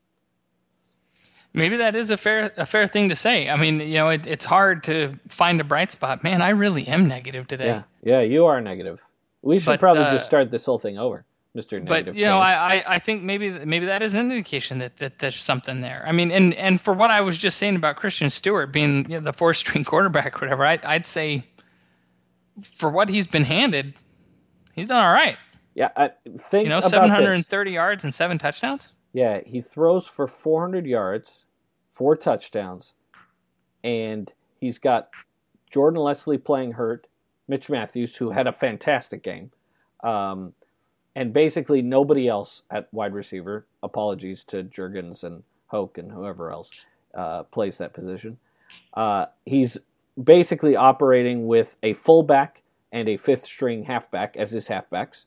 Maybe that is a fair a fair thing to say. I mean, you know, it, it's hard to find a bright spot. Man, I really am negative today. Yeah, yeah, you are negative. We should But, probably uh, just start this whole thing over, Mister Negative. But you know, Pants. I, I, I think maybe maybe that is an indication that, that there's something there. I mean, and, and for what I was just saying about Christian Stewart being you know, the fourth string quarterback or whatever, I, I'd say for what he's been handed, he's done all right. Yeah, I think You know, about seven hundred thirty this. yards and seven touchdowns. Yeah, he throws for four hundred yards, four touchdowns, and he's got Jordan Leslie playing hurt, Mitch Matthews, who had a fantastic game, um, and basically nobody else at wide receiver. Apologies to Jurgens and Hoke and whoever else uh, plays that position. Uh, he's basically operating with a fullback and a fifth-string halfback as his halfbacks.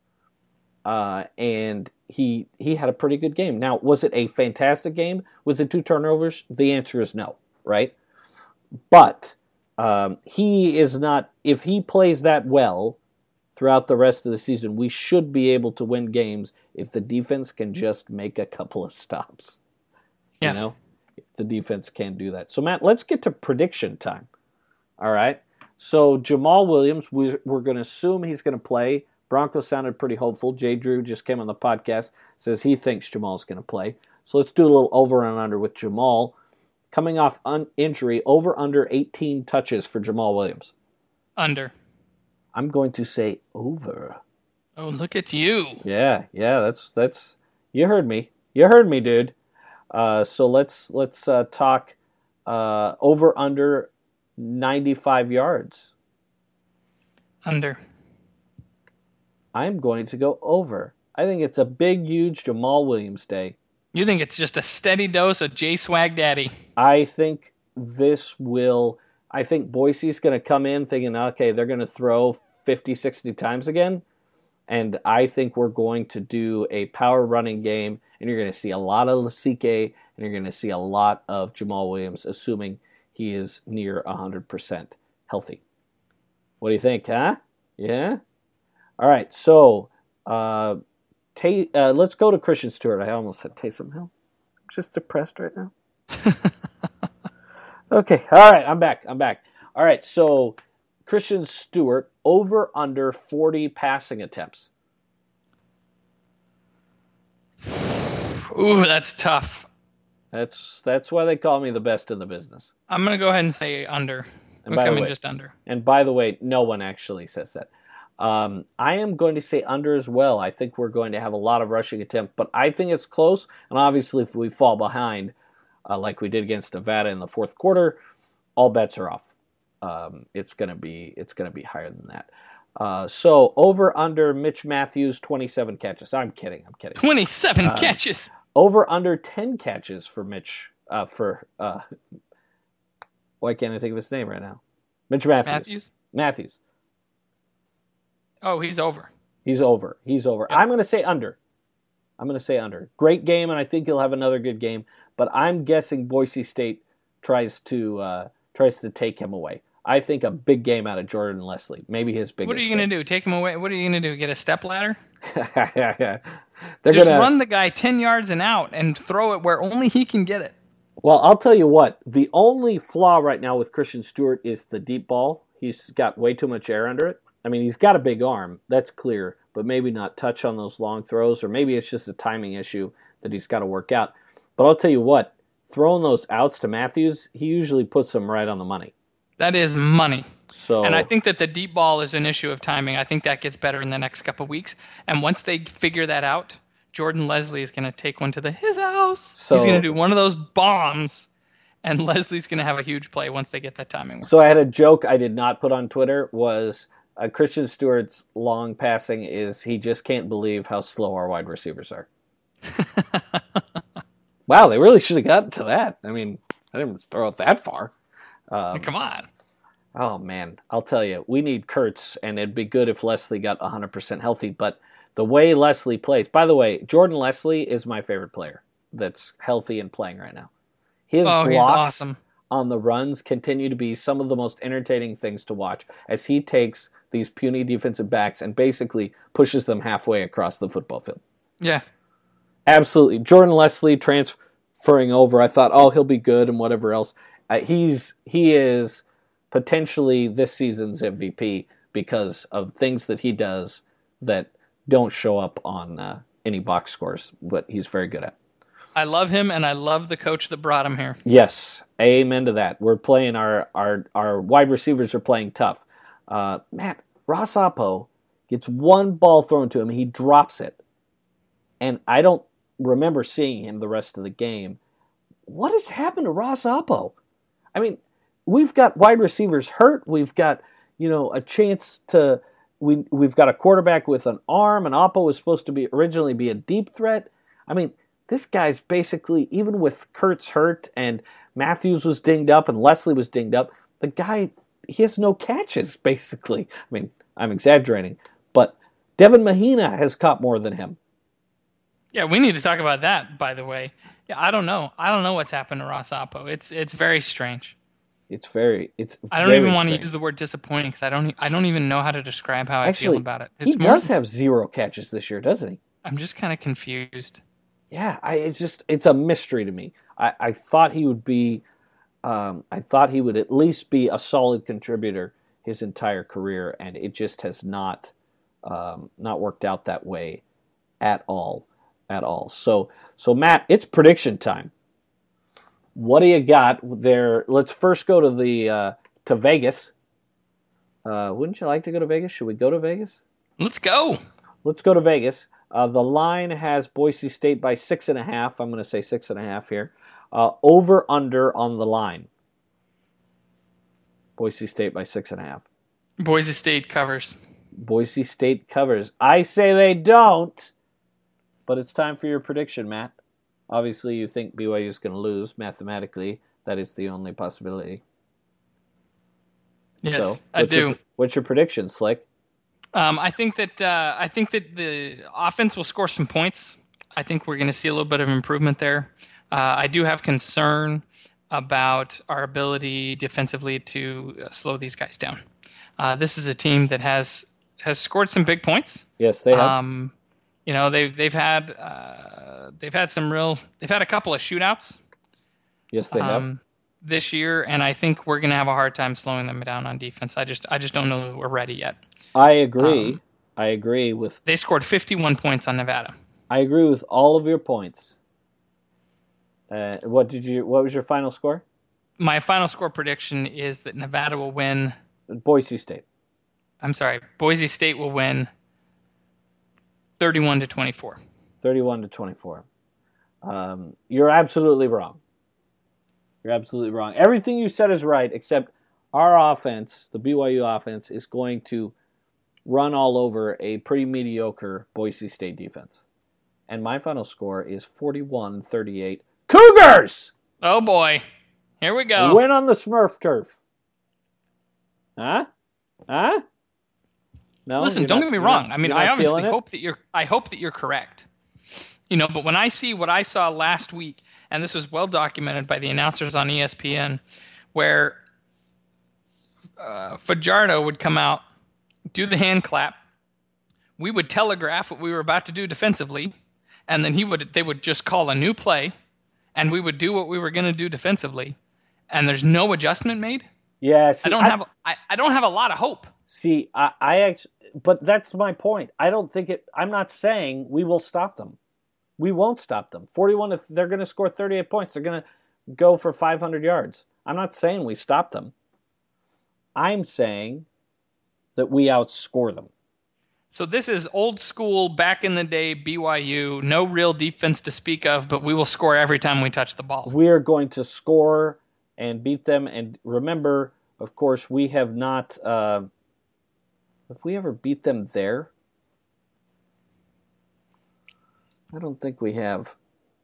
Uh, and he he had a pretty good game. Now, was it a fantastic game with the two turnovers? The answer is no, right? But um, he is not. If he plays that well throughout the rest of the season, we should be able to win games if the defense can just make a couple of stops. Yeah. You know, if the defense can do that. So, Matt, let's get to prediction time. All right. So Jamal Williams, we, we're going to assume he's going to play. Broncos sounded pretty hopeful. Jay Drew just came on the podcast, says he thinks Jamal's going to play. So let's do a little over and under with Jamal. Coming off un- injury, over under eighteen touches for Jamal Williams. Under. I'm going to say over. Oh, look at you. Yeah, yeah, that's that's. You heard me. You heard me, dude. Uh, so let's let's uh, talk uh, over under ninety-five yards. Under. I'm going to go over. I think it's a big, huge Jamal Williams day. You think it's just a steady dose of J Swag Daddy? I think this will. I think Boise's going to come in thinking, okay, they're going to throw fifty, sixty times again. And I think we're going to do a power running game, and you're going to see a lot of Lasike, and you're going to see a lot of Jamal Williams, assuming he is near one hundred percent healthy. What do you think, huh? Yeah? All right, so uh, Tay, uh, let's go to Christian Stewart. I almost said Taysom Hill. I'm just depressed right now. Okay, all right, I'm back. I'm back. All right, so Christian Stewart, over under forty passing attempts. Ooh, that's tough. That's that's why they call me the best in the business. I'm going to go ahead and say under. And I'm by the coming way- just under. And by the way, no one actually says that. Um, I am going to say under as well. I think we're going to have a lot of rushing attempts, but I think it's close. And obviously, if we fall behind, uh, like we did against Nevada in the fourth quarter, all bets are off. Um, it's going to be it's going to be higher than that. Uh, so over under Mitch Matthews twenty-seven catches. I'm kidding. I'm kidding. twenty-seven Uh, catches. Over under ten catches for Mitch uh, for uh, Why can't I think of his name right now? Mitch Matthews. Matthews? Matthews. Oh, he's over. He's over. He's over. Yep. I'm going to say under. I'm going to say under. Great game, and I think he'll have another good game. But I'm guessing Boise State tries to uh, tries to take him away. I think a big game out of Jordan Leslie. Maybe his biggest. What are you going to do? Take him away? What are you going to do? Get a step ladder? They're Just gonna run the guy ten yards and out and throw it where only he can get it. Well, I'll tell you what. The only flaw right now with Christian Stewart is the deep ball. He's got way too much air under it. I mean, he's got a big arm. That's clear. But maybe not touch on those long throws, or maybe it's just a timing issue that he's got to work out. But I'll tell you what. Throwing those outs to Matthews, he usually puts them right on the money. That is money. So, and I think that the deep ball is an issue of timing. I think that gets better in the next couple of weeks. And once they figure that out, Jordan Leslie is going to take one to the his house. So, he's going to do one of those bombs, and Leslie's going to have a huge play once they get that timing work. So I had a joke I did not put on Twitter was uh, Christian Stewart's long passing is he just can't believe how slow our wide receivers are. Wow, they really should have gotten to that. I mean, I didn't throw it that far. Um, Come on. Oh, man. I'll tell you, we need Kurtz, and it'd be good if Leslie got one hundred percent healthy. But the way Leslie plays, by the way, Jordan Leslie is my favorite player that's healthy and playing right now. His oh, he's blocks awesome. on the runs continue to be some of the most entertaining things to watch as he takes these puny defensive backs and basically pushes them halfway across the football field. Yeah. Absolutely. Jordan Leslie transferring over, I thought, oh, he'll be good and whatever else. Uh, he's he is potentially this season's M V P because of things that he does that don't show up on uh, any box scores, but he's very good at. I love him, and I love the coach that brought him here. Yes, amen to that. We're playing our our, our wide receivers are playing tough. Uh, Matt, Ross Oppo gets one ball thrown to him, he drops it, and I don't remember seeing him the rest of the game. What has happened to Ross Oppo? I mean, we've got wide receivers hurt. We've got, you know, a chance to. We we've got a quarterback with an arm, and Oppo was supposed to be originally be a deep threat. I mean, this guy's basically, even with Kurtz hurt and Matthews was dinged up and Leslie was dinged up, the guy he has no catches basically. I mean, I'm exaggerating, but Devin Mahina has caught more than him. Yeah, we need to talk about that. By the way, yeah, I don't know. I don't know what's happened to Ross Oppo. It's it's very strange. It's very. It's. I don't very even want strange. to use the word disappointing because I don't. I don't even know how to describe how Actually, I feel about it. It's he more, does have zero catches this year, doesn't he? I'm just kind of confused. Yeah, I, it's just it's a mystery to me. I, I thought he would be. Um, I thought he would at least be a solid contributor his entire career, and it just has not um, not worked out that way at all, at all. So, so Matt, it's prediction time. What do you got there? Let's first go to the uh, to Vegas. Uh, wouldn't you like to go to Vegas? Should we go to Vegas? Let's go. Let's go to Vegas. Uh, the line has Boise State by six and a half. I'm going to say six and a half here. Uh, over under on the line. Boise State by six and a half. Boise State covers. Boise State covers. I say they don't. But it's time for your prediction, Matt. Obviously, you think B Y U is going to lose mathematically. That is the only possibility. Yes, so, I do. Your, what's your prediction, Slick? Um, I think that uh, I think that the offense will score some points. I think we're going to see a little bit of improvement there. Uh, I do have concern about our ability defensively to uh, slow these guys down. Uh, this is a team that has has scored some big points. Yes, they have. Um, you know, they've they've had uh, they've had some real they've had a couple of shootouts. Yes, they have. Um, this year, and I think we're going to have a hard time slowing them down on defense. I just I just don't know that we're ready yet. I agree. Um, I agree with. They scored fifty-one points on Nevada. I agree with all of your points. Uh, what did you? What was your final score? My final score prediction is that Nevada will win. Boise State. I'm sorry, Boise State will win thirty-one to twenty-four. thirty-one to twenty-four. Um, you're absolutely wrong. You're absolutely wrong. Everything you said is right, except our offense, the B Y U offense, is going to run all over a pretty mediocre Boise State defense. And my final score is forty-one thirty-eight. Cougars! Oh boy. Here we go. A win on the Smurf turf. Huh? Huh? No. Listen, you're don't not- get me you're wrong. not- I mean, you're I not obviously feeling it? hope that you're. I hope that you're correct. You know, but when I see what I saw last week, and this was well documented by the announcers on E S P N, where uh, Fajardo would come out, do the hand clap. We would telegraph what we were about to do defensively, and then he would. They would just call a new play, and we would do what we were going to do defensively, and there's no adjustment made. Yeah. See, I don't I, have. I, I don't have a lot of hope. See, I, I actually, but that's my point. I don't think it. I'm not saying we will stop them. We won't stop them. forty-one. If they're going to score thirty-eight points, they're going to go for five hundred yards. I'm not saying we stop them. I'm saying that we outscore them. So this is old school, back in the day B Y U. No real defense to speak of, but we will score every time we touch the ball. We are going to score and beat them. And remember, of course, we have not. Uh, have we ever beat them there? I don't think we have.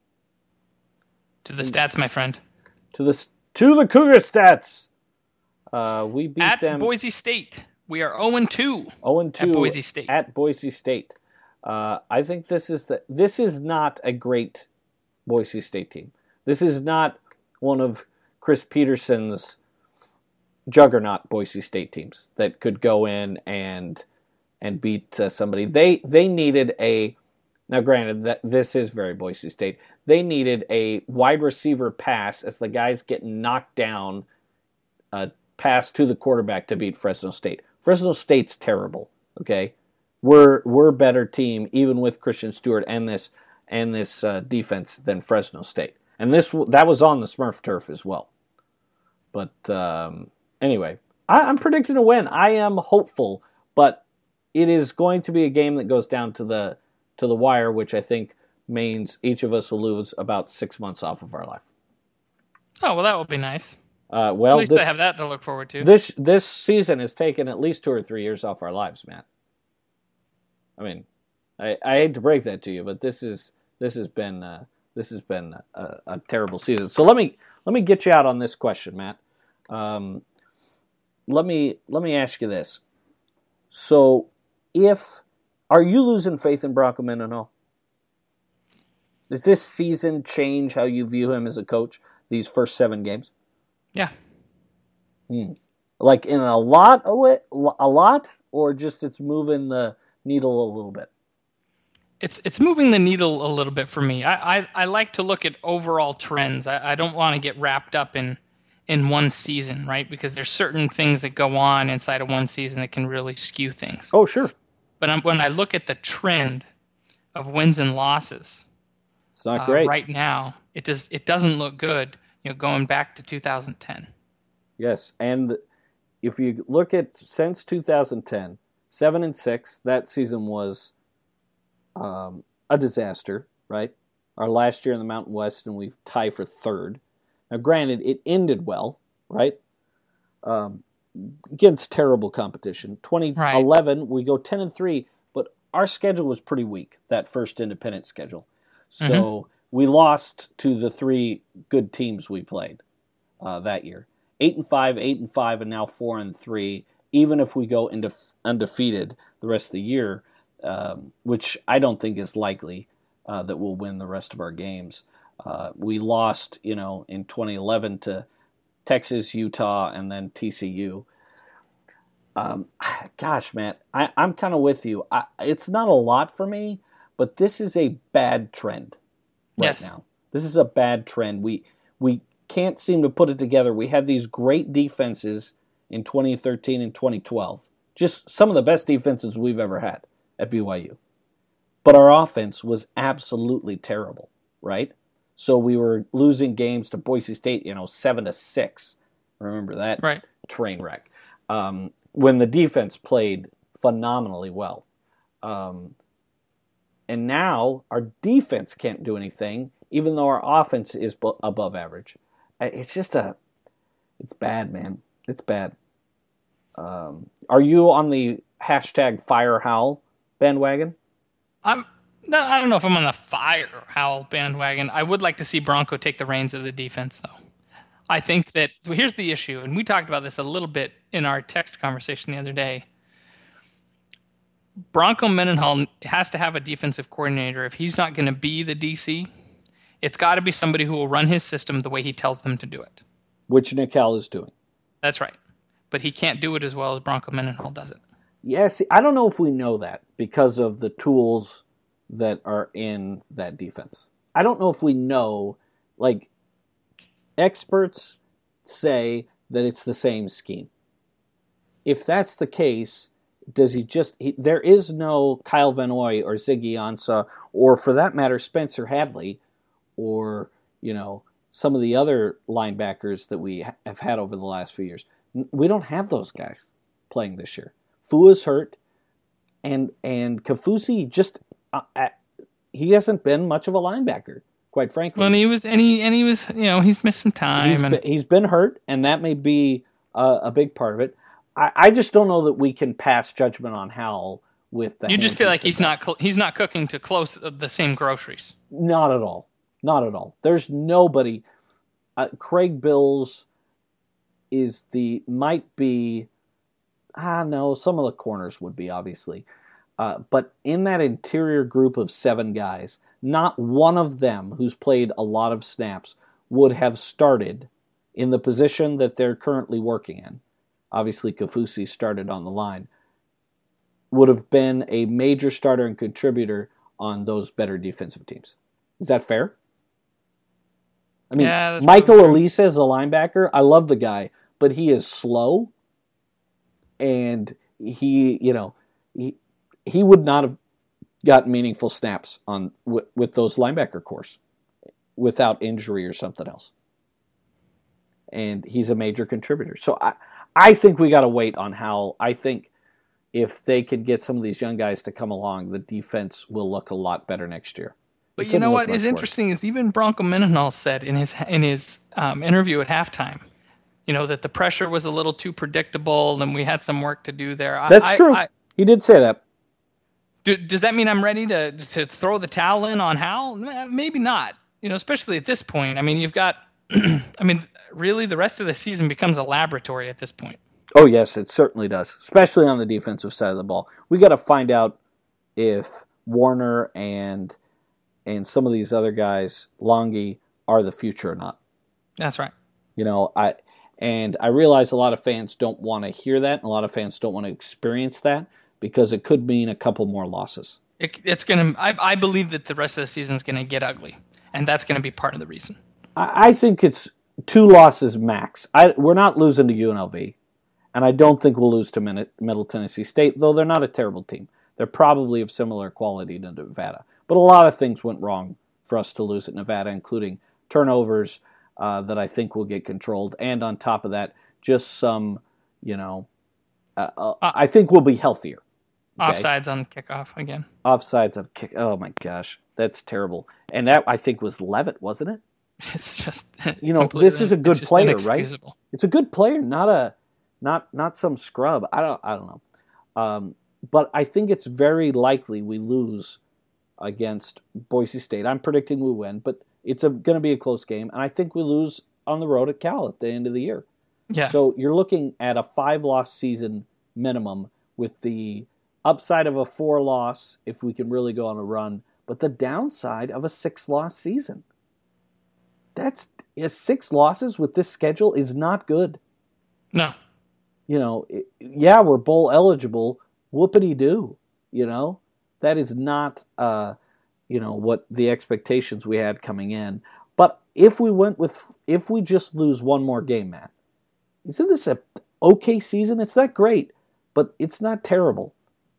To the stats, my friend. To the to the Cougar stats. Uh, we beat At them Boise State, we are zero and two. oh and two at Boise State. At Boise State. Uh, I think this is the this is not a great Boise State team. This is not one of Chris Peterson's juggernaut Boise State teams that could go in and and beat uh, somebody. They they needed a now granted that this is very Boise State. They needed a wide receiver pass as the guy's getting knocked down, uh, pass to the quarterback to beat Fresno State. Fresno State's terrible. Okay, we're we're a better team even with Christian Stewart and this and this uh, defense than Fresno State. And this that was on the Smurf turf as well. But um, anyway, I, I'm predicting a win. I am hopeful, but it is going to be a game that goes down to the to the wire, which I think means each of us will lose about six months off of our life. Oh, well, that will be nice. Uh, well, At least this, I have that to look forward to. This this season has taken at least two or three years off our lives, Matt. I mean, I, I hate to break that to you, but this is this has been uh, this has been a, a terrible season. So let me let me get you out on this question, Matt. Um, let me let me ask you this. So, if are you losing faith in Bronco Mendenhall? Does this season change how you view him as a coach? These first seven games. Yeah. Hmm. Like in a lot of it, a lot, or just it's moving the needle a little bit. It's it's moving the needle a little bit for me. I I, I like to look at overall trends. I, I don't want to get wrapped up in in one season, right? Because there's certain things that go on inside of one season that can really skew things. Oh, sure. But I'm, when I look at the trend of wins and losses, it's not uh, great right now. It does it doesn't look good. You know, going back to two thousand ten. Yes, and if you look at since two thousand ten, seven and six, that season was um, a disaster, right? Our last year in the Mountain West, and we've tied for third. Now, granted, it ended well, right? Um, against terrible competition. twenty eleven, right. We go ten and three, but our schedule was pretty weak, that first independent schedule. So mm-hmm. we lost to the three good teams we played uh, that year. Eight and five, eight and five, and now four and three. Even if we go into undefeated the rest of the year, um, which I don't think is likely uh, that we'll win the rest of our games. Uh, we lost, you know, in twenty eleven to Texas, Utah, and then T C U. Um, gosh, man, I, I'm kind of with you. I, it's not a lot for me, but this is a bad trend right yes. now. This is a bad trend. We we can't seem to put it together. We had these great defenses in twenty thirteen and twenty twelve. Just some of the best defenses we've ever had at B Y U. But our offense was absolutely terrible, right? So we were losing games to Boise State, you know, seven to six. Remember that? Right. Train wreck. Um, when the defense played phenomenally well. Um, and now our defense can't do anything, even though our offense is b- above average. It's just a, it's bad, man. It's bad. Um, are you on the hashtag Fire Howl bandwagon? I'm. No, I don't know if I'm on the Fire Howl bandwagon. I would like to see Bronco take the reins of the defense, though. I think that well, here's the issue, and we talked about this a little bit in our text conversation the other day. Bronco Mendenhall has to have a defensive coordinator. If he's not going to be the D C, it's got to be somebody who will run his system the way he tells them to do it. Which Nick Howell is doing. That's right. But he can't do it as well as Bronco Mendenhall does it. Yes, I don't know if we know that because of the tools that are in that defense. I don't know if we know, like, experts say that it's the same scheme. If that's the case, does he just, he, there is no Kyle Van Noy or Ziggy Ansah, or for that matter, Spencer Hadley, or, you know, some of the other linebackers that we have had over the last few years. We don't have those guys playing this year. Fua's hurt, and and Kaufusi just uh, uh, he hasn't been much of a linebacker, quite frankly. Well, and he was, and he and he was, you know, he's missing time. He's and... been, he's been hurt, and that may be uh, a big part of it. I, I just don't know that we can pass judgment on Howell with the. You just feel like he's not cl- he's not cooking to close the same groceries. Not at all. Not at all. There's nobody. Uh, Craig Bills is the might be. Ah, no, some of the corners would be, obviously. Uh, but in that interior group of seven guys, not one of them who's played a lot of snaps would have started in the position that they're currently working in. Obviously, Kaufusi started on the line. Would have been a major starter and contributor on those better defensive teams. Is that fair? I mean, yeah, Michael Elise as a linebacker, I love the guy, but he is slow. And he, you know, he he would not have gotten meaningful snaps on with, with those linebacker cores without injury or something else. And he's a major contributor. So I, I think we got to wait on how. I think if they could get some of these young guys to come along, the defense will look a lot better next year. But you know what is interesting is even Bronco Mendenhall said in his in his um, interview at halftime, you know, that the pressure was a little too predictable and we had some work to do there. That's I, true. I, he did say that. Do, does that mean I'm ready to to throw the towel in on Howell? Maybe not. You know, especially at this point. I mean, you've got, I mean, really the rest of the season becomes a laboratory at this point. Oh, yes, it certainly does, especially on the defensive side of the ball. We got to find out if Warner and and some of these other guys, Longy, are the future or not. That's right. You know, I and I realize a lot of fans don't want to hear that, and a lot of fans don't want to experience that because it could mean a couple more losses. It, it's going to. I, I believe that the rest of the season is going to get ugly, and that's going to be part of the reason. I, I think it's two losses max. I, we're not losing to U N L V, and I don't think we'll lose to Middle Tennessee State, though they're not a terrible team. They're probably of similar quality to Nevada. But a lot of things went wrong for us to lose at Nevada, including turnovers uh, that I think will get controlled. And on top of that, just some, you know, uh, uh, I think we'll be healthier. Okay? Offsides on kickoff again. Offsides on kick. Oh, my gosh. That's terrible. And that, I think, was Levitt, wasn't it? It's just, you know, this is a good player, right? It's a good player, not a, not not some scrub. I don't, I don't know. Um, but I think it's very likely we lose against Boise State. I'm predicting we win, but it's going to be a close game, and I think we lose on the road at Cal at the end of the year. Yeah. So you're looking at a five-loss season minimum with the upside of a four-loss if we can really go on a run, but the downside of a six-loss season. That's six losses with this schedule is not good. No. You know, it, yeah, we're bowl eligible. Whoopity-doo, you know? That is not, uh, you know, what the expectations we had coming in. But if we went with, if we just lose one more game, Matt, isn't this a okay season? It's not great, but it's not terrible.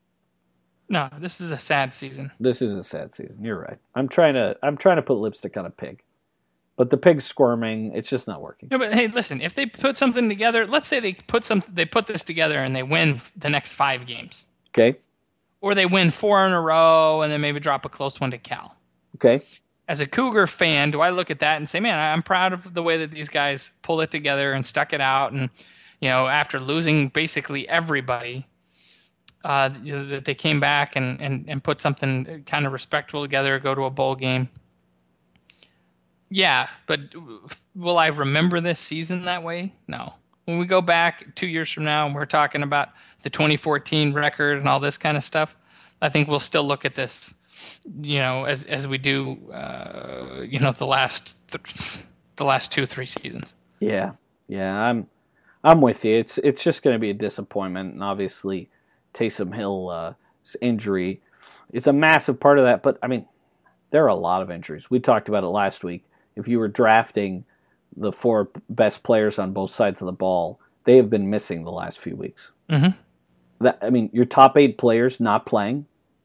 No, this is a sad season. This is a sad season. You're right. I'm trying to, I'm trying to put lipstick on a pig, but the pig's squirming. It's just not working. No, but hey, listen. If they put something together, let's say they put some, they put this together and they win the next five games. Okay. Or they win four in a row and then maybe drop a close one to Cal. Okay. As a Cougar fan, do I look at that and say, man, I'm proud of the way that these guys pulled it together and stuck it out. And, you know, after losing basically everybody, uh, you know, that they came back and, and, and put something kind of respectable together, go to a bowl game. Yeah, but will I remember this season that way? No. When we go back two years from now and we're talking about the twenty fourteen record and all this kind of stuff, I think we'll still look at this, you know, as as we do, uh, you know, the last th- the last two three seasons. Yeah, yeah, I'm I'm with you. It's it's just going to be a disappointment, and obviously Taysom Hill's uh, injury is a massive part of that. But I mean, there are a lot of injuries. We talked about it last week. If you were drafting the four best players on both sides of the ball, they have been missing the last few weeks. Mm-hmm. That I mean, your top eight players not playing.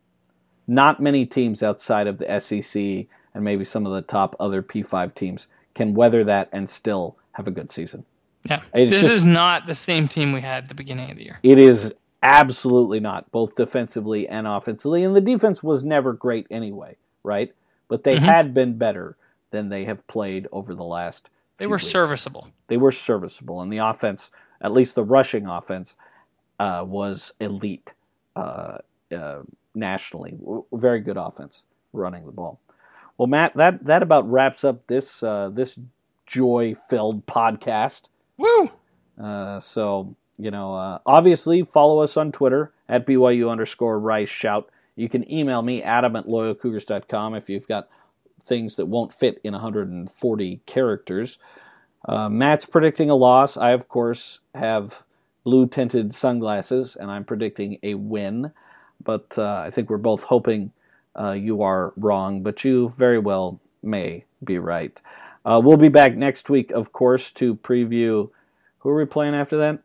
Not many teams outside of the S E C and maybe some of the top other P five teams can weather that and still have a good season. Yeah, It's this just, is not the same team we had at the beginning of the year. It is absolutely not, both defensively and offensively. And the defense was never great anyway, right? But they mm-hmm. had been better than they have played over the last They few were weeks. serviceable. They were serviceable. And the offense, at least the rushing offense, uh, was elite uh, uh, nationally. Very good offense running the ball. Well, Matt, that, that about wraps up this uh, this joy-filled podcast. Woo! Uh, so, you know, uh, obviously follow us on Twitter at B Y U underscore Rice Shout. You can email me, Adam at loyal cougars dot com, if you've got things that won't fit in one hundred forty characters. Uh, Matt's predicting a loss. I, of course, have blue-tinted sunglasses, and I'm predicting a win. But uh, I think we're both hoping uh, you are wrong, but you very well may be right. Uh, we'll be back next week, of course, to preview. Who are we playing after that?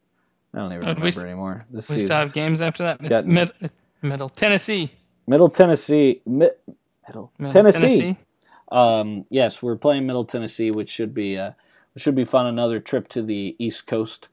I don't even uh, remember we, anymore. This we still have games after that. Got, mid, middle Tennessee. Middle Tennessee. Mi, middle, middle Tennessee. Tennessee. Um, yes, we're playing Middle Tennessee, which should be uh, should be fun. Another trip to the East Coast.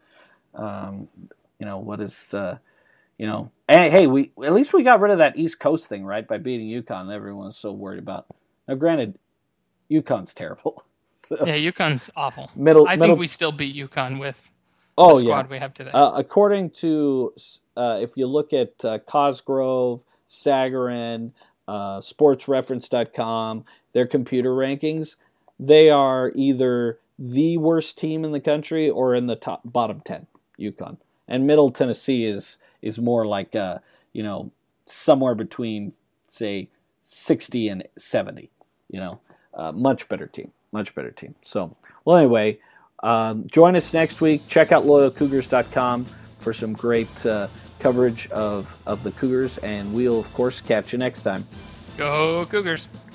Um, you know what is uh, you know? Hey, hey, we at least we got rid of that East Coast thing, right? By beating UConn, everyone's so worried about. Now, granted, UConn's terrible. So, yeah, UConn's awful. Middle, I middle, think we still beat UConn with oh, the squad yeah. we have today. Uh, according to, uh, if you look at uh, Cosgrove, Sagarin, uh, sports reference dot com, their computer rankings, they are either the worst team in the country or in the top bottom ten, UConn. And Middle Tennessee is is more like, uh, you know, somewhere between, say, sixty and seventy, you know. Uh, much better team. Much better team. So, well, anyway, um, join us next week. Check out loyal cougars dot com for some great uh, coverage of, of the Cougars, and we'll, of course, catch you next time. Go Cougars!